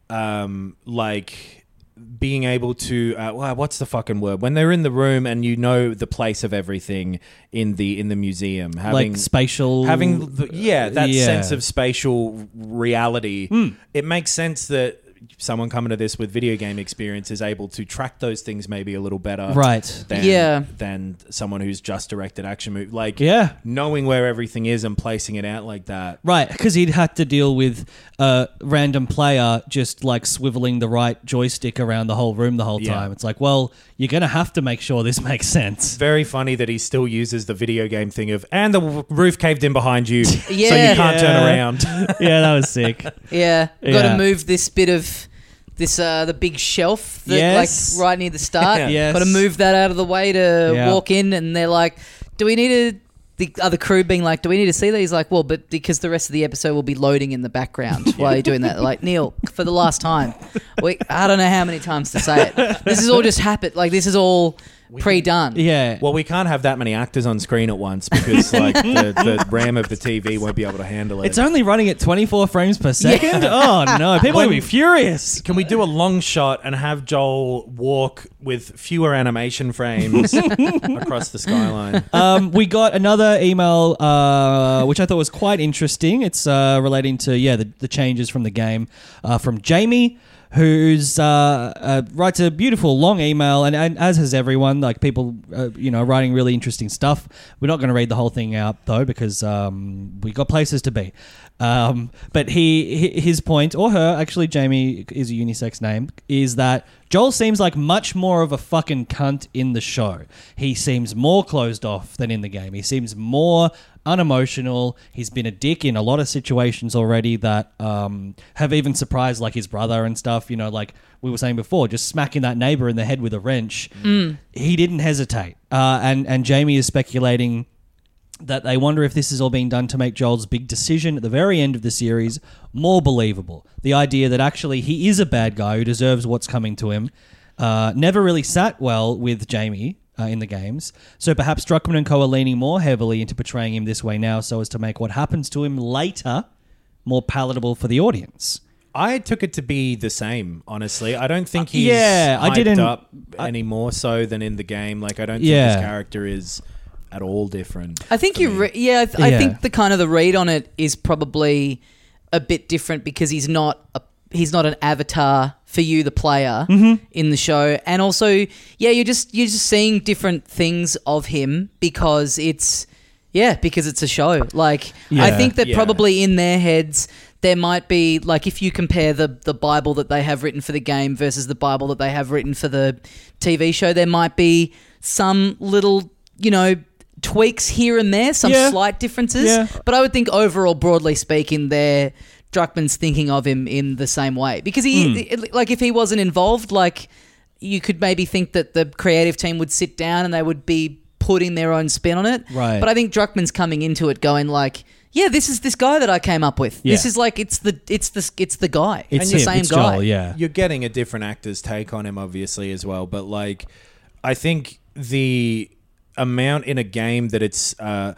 um like being able to uh, well, what's the fucking word when they're in the room and you know the place of everything in the in the museum, having Like spatial, having the, yeah that Yeah. sense of spatial reality. Mm. It makes sense that someone coming to this with video game experience is able to track those things maybe a little better, Right. Than, Yeah. than someone who's just directed action movie. Like, Yeah. knowing where everything is and placing it out like that. Right, because he'd had to deal with a random player just like swiveling the right joystick around the whole room the whole Yeah. time. It's like, well, you're going to have to make sure this makes sense. Very funny that he still uses the video game thing of, and the w- roof caved in behind you, so you Yeah. can't turn Yeah. around. Yeah, that was sick. Yeah, got Yeah. to move this bit of this uh the big shelf that Yes. like right near the start. Yeah. Yes. Got to move that out of the way to Yeah. walk in, and they're like, "Do we need to?" The other crew being like, "Do we need to see that?" He's like, "Well, but because the rest of the episode will be loading in the background while you're doing that." Like, Neil, for the last time, we I don't know how many times to say it. This is all just happened. Like, this is all pre-done. Yeah. Well, we can't have that many actors on screen at once because like the, the RAM of the T V won't be able to handle it. It's only running at twenty-four frames per second? Oh, no. People will be furious. Can we do a long shot and have Joel walk with fewer animation frames across the skyline? um, we got another email, uh, which I thought was quite interesting. It's uh, relating to, yeah, the, the changes from the game uh, from Jamie, who's uh, uh, writes a beautiful long email, and, and as has everyone, like people, uh, you know, writing really interesting stuff. We're not going to read the whole thing out though because um, we got places to be. Um, but he, he, his point, or her, actually, Jamie is a unisex name, is that Joel seems like much more of a fucking cunt in the show. He seems more closed off than in the game. He seems more unemotional. He's been a dick in a lot of situations already that um, have even surprised like his brother and stuff. You know, like we were saying before, just smacking that neighbor in the head with a wrench. Mm. He didn't hesitate. Uh, and, and Jamie is speculating that they wonder if this is all being done to make Joel's big decision at the very end of the series more believable. The idea that actually he is a bad guy who deserves what's coming to him uh, never really sat well with Jamie uh, in the games. So perhaps Druckmann and co are leaning more heavily into portraying him this way now so as to make what happens to him later more palatable for the audience. I took it to be the same, honestly. I don't think he's yeah, I hyped didn't- up I- any more so than in the game. Like, I don't Yeah. think his character is at all different. I think for you, me. re- yeah, I, th- I Yeah. think the kind of the read on it is probably a bit different because he's not a, he's not an avatar for you, the player, Mm-hmm. in the show, and also, yeah, you're just you're just seeing different things of him because it's yeah because it's a show. Like I Yeah. think that Yeah. probably in their heads there might be like if you compare the the Bible that they have written for the game versus the Bible that they have written for the T V show, there might be some little you know. tweaks here and there, some Yeah. slight differences. Yeah. But I would think overall, broadly speaking, they're Druckmann's thinking of him in the same way. Because he, it- like, if he wasn't involved, like, you could maybe think that the creative team would sit down and they would be putting their own spin on it. Right. But I think Druckmann's coming into it going like, yeah, this is this guy that I came up with. Yeah. This is like it's the it's the it's the guy. It's the him. same It's guy. Joel, yeah. You're getting a different actor's take on him, obviously, as well. But, like, I think the amount in a game that it's uh,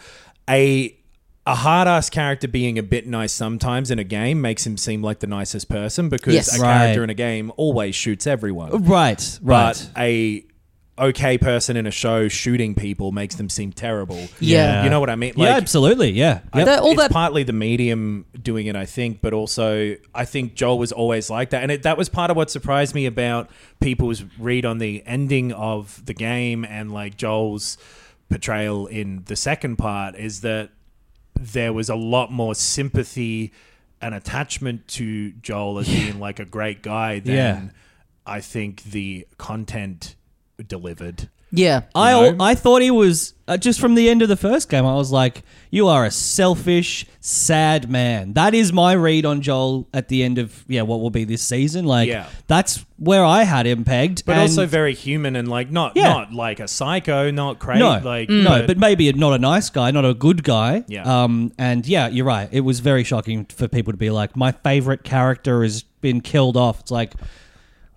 a a hard-ass character being a bit nice sometimes in a game makes him seem like the nicest person because Yes. a Right. character in a game always shoots everyone. Right, right. But a okay person in a show shooting people makes them seem terrible. Yeah. You know what I mean? yeah, absolutely, yeah. Yep. That- all it's that- partly the medium doing it, I think, but also I think Joel was always like that. And it, that was part of what surprised me about people's read on the ending of the game and like Joel's portrayal in the second part is that there was a lot more sympathy and attachment to Joel as being like a great guy than Yeah. I think the content delivered. Yeah. I You know? I thought he was uh, just from the end of the first game. I was like, "You are a selfish, sad man." That is my read on Joel at the end of yeah, what will be this season. Like, Yeah. that's where I had him pegged. But and also very human and like not Yeah. not like a psycho, not crazy. no, like no, but maybe not a nice guy, not a good guy. Yeah. Um, and yeah, you're right. It was very shocking for people to be like, "My favorite character has been killed off." It's like,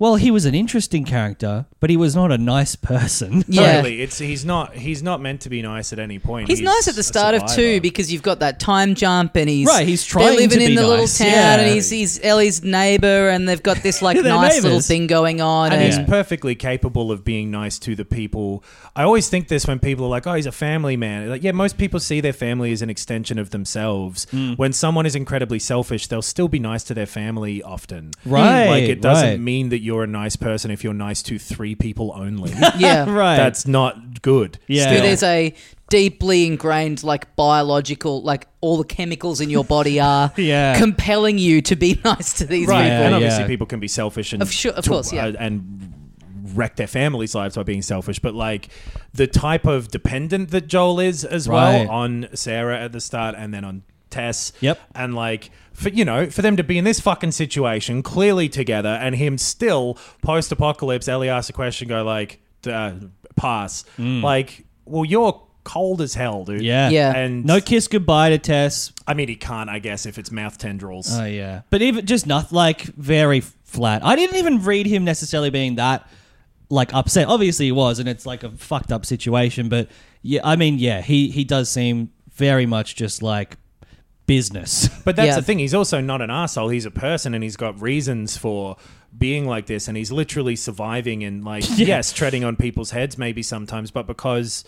well, he was an interesting character, but he was not a nice person. Yeah. Totally. It's he's not he's not meant to be nice at any point. He's, nice at the a start of survivor. two because you've got that time jump and he's Right, he's trying they're living to in be the little nice, town yeah. and he's he's Ellie's neighbor and they've got this like They're nice little neighbours. thing going on. And And, he's perfectly capable of being nice to the people. I always think this when people are like, "Oh, he's a family man." Like, yeah, most people see their family as an extension of themselves. Hmm. When someone is incredibly selfish, they'll still be nice to their family often. Right, Like it doesn't right. mean that you're a nice person if you're nice to three people only. yeah, Right. That's not good. Yeah. So still. there's a deeply ingrained like biological, like all the chemicals in your body are Yeah. compelling you to be nice to these Right, people. and Yeah, obviously yeah. people can be selfish and Of sure- of to- course, yeah. uh, and wreck their families' lives by being selfish. But like the type of dependent that Joel is as Right. well on Sarah at the start, and then on Tess. Yep. And like for you know for them to be in this fucking situation clearly together, and him still post-apocalypse. Ellie asks a question, go like uh, pass. Like, well, you're cold as hell, dude. Yeah. Yeah. And No kiss goodbye to Tess. I mean, he can't, I guess, if it's mouth tendrils. Oh, yeah. But even just nothing, like, very flat. I didn't even read him necessarily being that, like, upset. Obviously he was, and it's, like, a fucked up situation. But, yeah, I mean, yeah, he, he does seem very much just, like, business. But that's Yeah. the thing. He's also not an asshole. He's a person, and he's got reasons for being like this. And he's literally surviving and, like, yes, treading on people's heads maybe sometimes, but because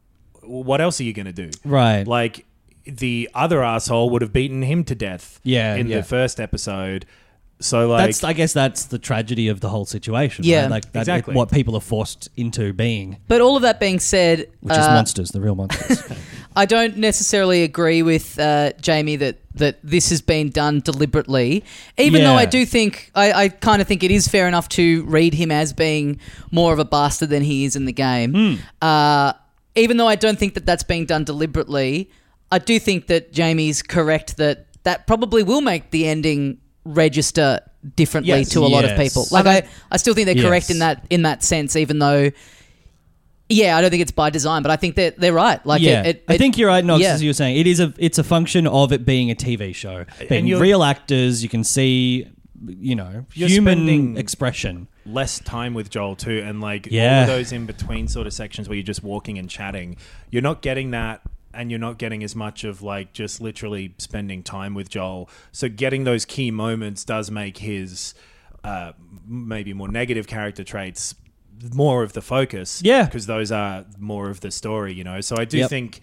what else are you going to do? Right. Like, the other asshole would have beaten him to death. Yeah, in yeah. the first episode. So, like, That's, I guess that's the tragedy of the whole situation. Yeah. Right? Like, that, Exactly. what people are forced into being, But all of that being said, which is uh, monsters, the real monsters. I don't necessarily agree with uh, Jamie that, that this has been done deliberately, even Yeah. though I do think, I, I kind of think it is fair enough to read him as being more of a bastard than he is in the game. Hmm. Uh, even though I don't think that that's being done deliberately, I do think that Jamie's correct that that probably will make the ending register differently Yes. to a lot of Yes. people. Like I, I still think they're correct Yes. in that in that sense, even though yeah, I don't think it's by design, but I think that they're right. Like yeah, it, it, I think you're right, Knox, yeah. as you were saying. It is a it's a function of it being a T V show. Being you're- real actors, you can see, you know, You're human spending- expression. less time with Joel too, and like all Yeah. of those in between sort of sections where you're just walking and chatting, you're not getting that, and you're not getting as much of like just literally spending time with Joel. So getting those key moments does make his uh, maybe more negative character traits more of the focus. Yeah. because those are more of the story, you know. So I do Yep. think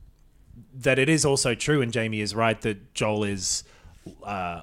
that it is also true, and Jamie is right, that Joel is uh,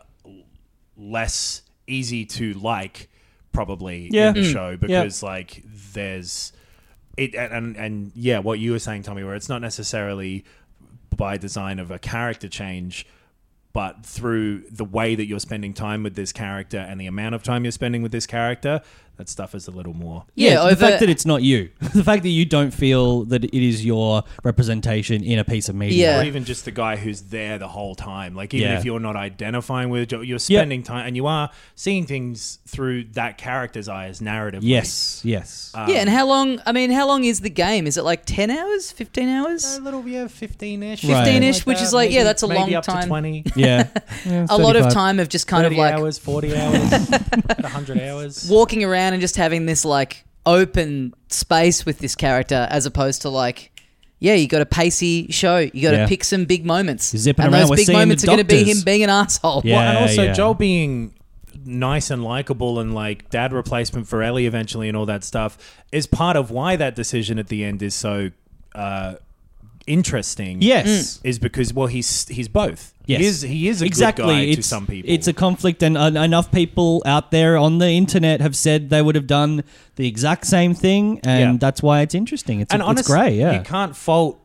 less easy to like probably Yeah. in the Mm. show because like there's it and, and and yeah, what you were saying, Tommy, where it's not necessarily by design of a character change, but through the way that you're spending time with this character and the amount of time you're spending with this character, that stuff is a little more. Yeah, the over- fact that it's not you, the fact that you don't feel that it is your representation in a piece of media. Yeah. Or even just the guy who's there the whole time. Like, even Yeah. if you're not identifying with Joel, you're spending time and you are seeing things through that character's eyes narratively. Yes, yes. Um, yeah, and how long? I mean, how long is the game? Is it like ten hours, fifteen hours? A little, yeah, fifteen-ish. Right. fifteen-ish, which is like, yeah, that's a maybe long up time. to twenty. yeah. A lot of time of just kind of thirty like hours, forty hours, one hundred hours. walking around and just having this like open space with this character, as opposed to like, yeah, you got a pacey show. You got to Yeah. pick some big moments. You're zipping and around, those we're big seeing the moments are going to be doctors. him being an asshole. Yeah. Well, and also yeah. Joel being nice and likable and like dad replacement for Ellie eventually and all that stuff is part of why that decision at the end is so uh, interesting. Yes. is because well he's he's both. Yes. He is he is a exactly. good guy to it's, some people. It's a conflict, and uh, enough people out there on the internet have said they would have done the exact same thing, and Yeah. that's why it's interesting. It's, and it's honestly, great, yeah. you can't fault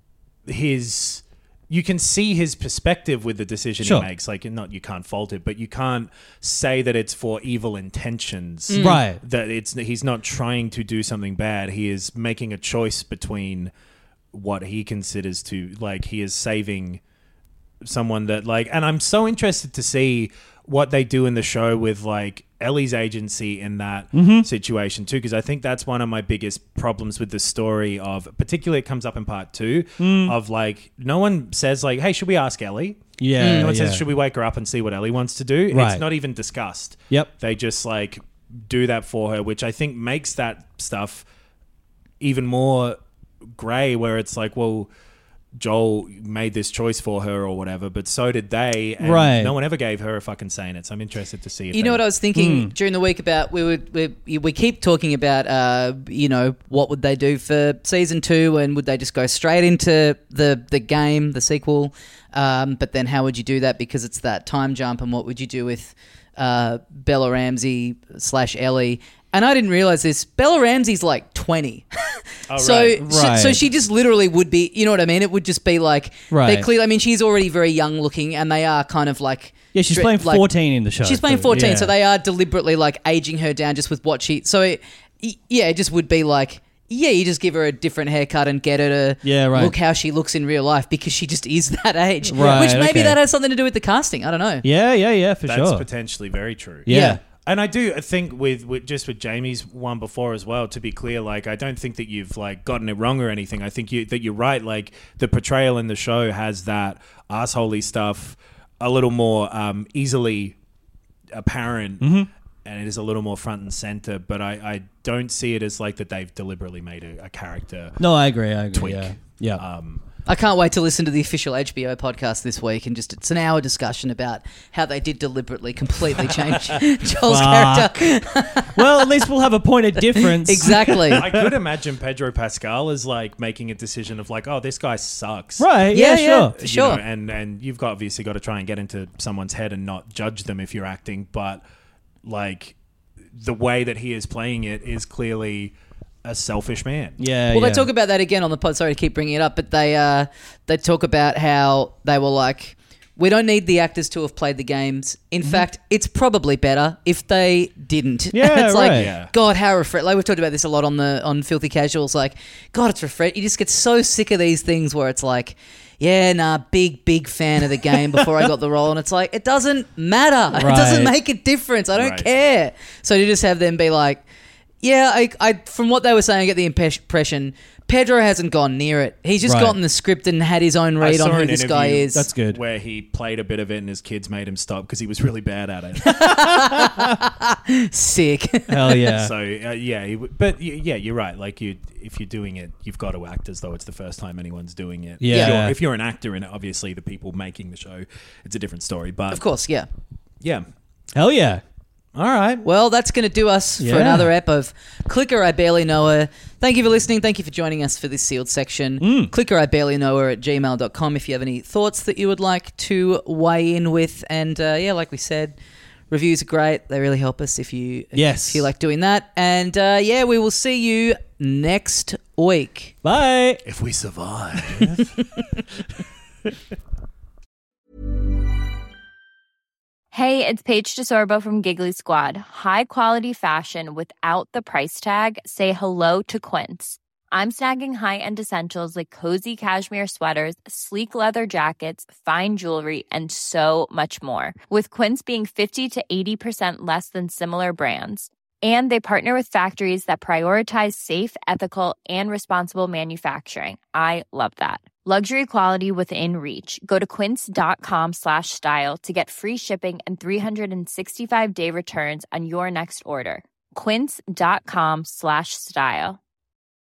his. You can see his perspective with the decision Sure. he makes. Like, not you can't fault it, but you can't say that it's for evil intentions. Mm. Right. That it's he's not trying to do something bad. He is making a choice between what he considers to like he is saving someone that like. And I'm so interested to see what they do in the show with like Ellie's agency in that situation too, because I think that's one of my biggest problems with the story of, particularly it comes up in part two of like no one says like, hey, should we ask Ellie? Yeah, No one yeah. says, should we wake her up and see what Ellie wants to do? Right. It's not even discussed. Yep. They just like do that for her, which I think makes that stuff even more grey, where it's like, well, Joel made this choice for her or whatever, but so did they, and right. no one ever gave her a fucking say in it. So I'm interested to see if You they, know what I was thinking Mm. during the week about, we would we, we keep talking about, uh, you know, what would they do for season two, and would they just go straight into the, the game, the sequel, um, but then how would you do that because it's that time jump, and what would you do with uh, Bella Ramsey slash Ellie? And I didn't realize this. Bella Ramsey's like twenty. Oh, so, right. so Right. so she just literally would be, you know what I mean? It would just be like, Right. they're clearly, I mean, she's already very young looking, and they are kind of like, Yeah, she's dri- playing like- fourteen in the show. She's playing so- fourteen, yeah. so they are deliberately like aging her down just with what she. So it, yeah, it just would be like, yeah, you just give her a different haircut and get her to Yeah, right. look how she looks in real life because she just is that age. Right, Which maybe okay. that has something to do with the casting. I don't know. Yeah, yeah, yeah, for That's sure. potentially very true. yeah. Yeah. And I do think with, with just with Jamie's one before as well, to be clear, like I don't think that you've like gotten it wrong or anything. I think you that you're right. Like the portrayal in the show has that assholey stuff a little more um, easily apparent, Mm-hmm. and it is a little more front and center. But I, I don't see it as like that they've deliberately made a, a character No, I agree. I agree. tweak. Yeah. Yeah. Um, I can't wait to listen to the official H B O podcast this week, and just it's an hour discussion about how they did deliberately completely change Joel's Fuck. character. well, at least we'll have a point of difference. Exactly. I could imagine Pedro Pascal as like making a decision of like, oh, this guy sucks. Right. Yeah, Yeah, yeah. sure. You Sure. know, and and you've got obviously got to try and get into someone's head and not judge them if you're acting, but like the way that he is playing it is clearly a selfish man. Yeah. Well, yeah. they talk about that again on the pod. Sorry to keep bringing it up, but they uh, they talk about how they were like, we don't need the actors to have played the games. In fact, it's probably better if they didn't. Mm-hmm. Yeah, it's like, right. Yeah. God, how refresh. Like we've talked about this a lot on the on Filthy Casuals. Like, God, it's refresh. You just get so sick of these things where it's like, yeah, nah, big big fan of the game before I got the role, and it's like it doesn't matter. It doesn't Right. make a difference. I don't Right. care. So to just have them be like, yeah, I, I from what they were saying, I get the impes- impression Pedro hasn't gone near it. He's just Right. gotten the script and had his own I read on saw who an this guy interview is. That's good. where he played a bit of it and his kids made him stop because he was really bad at it. Sick. Hell yeah. So uh, yeah, he, w- but y- yeah, you're right. Like you, if you're doing it, you've got to act as though it's the first time anyone's doing it. Yeah. If you're, Yeah. if you're an actor in it, obviously the people making the show, it's a different story. But Of course, yeah. yeah. Hell yeah. All right. Well, that's going to do us Yeah. for another ep of Clicker, I Barely Know Her. Thank you for listening. Thank you for joining us for this sealed section. Mm. Clicker, I Barely Know Her at gmail dot com if you have any thoughts that you would like to weigh in with. And uh, yeah, like we said, reviews are great. They really help us if you, Yes. if you like doing that. And uh, yeah, we will see you next week. Bye. If we survive. Hey, it's Paige DeSorbo from Giggly Squad. High quality fashion without the price tag. Say hello to Quince. I'm snagging high-end essentials like cozy cashmere sweaters, sleek leather jackets, fine jewelry, and so much more. With Quince being fifty to eighty percent less than similar brands. And they partner with factories that prioritize safe, ethical, and responsible manufacturing. I love that. Luxury quality within reach. Go to quince.com slash style to get free shipping and three sixty-five day returns on your next order. Quince.com slash style.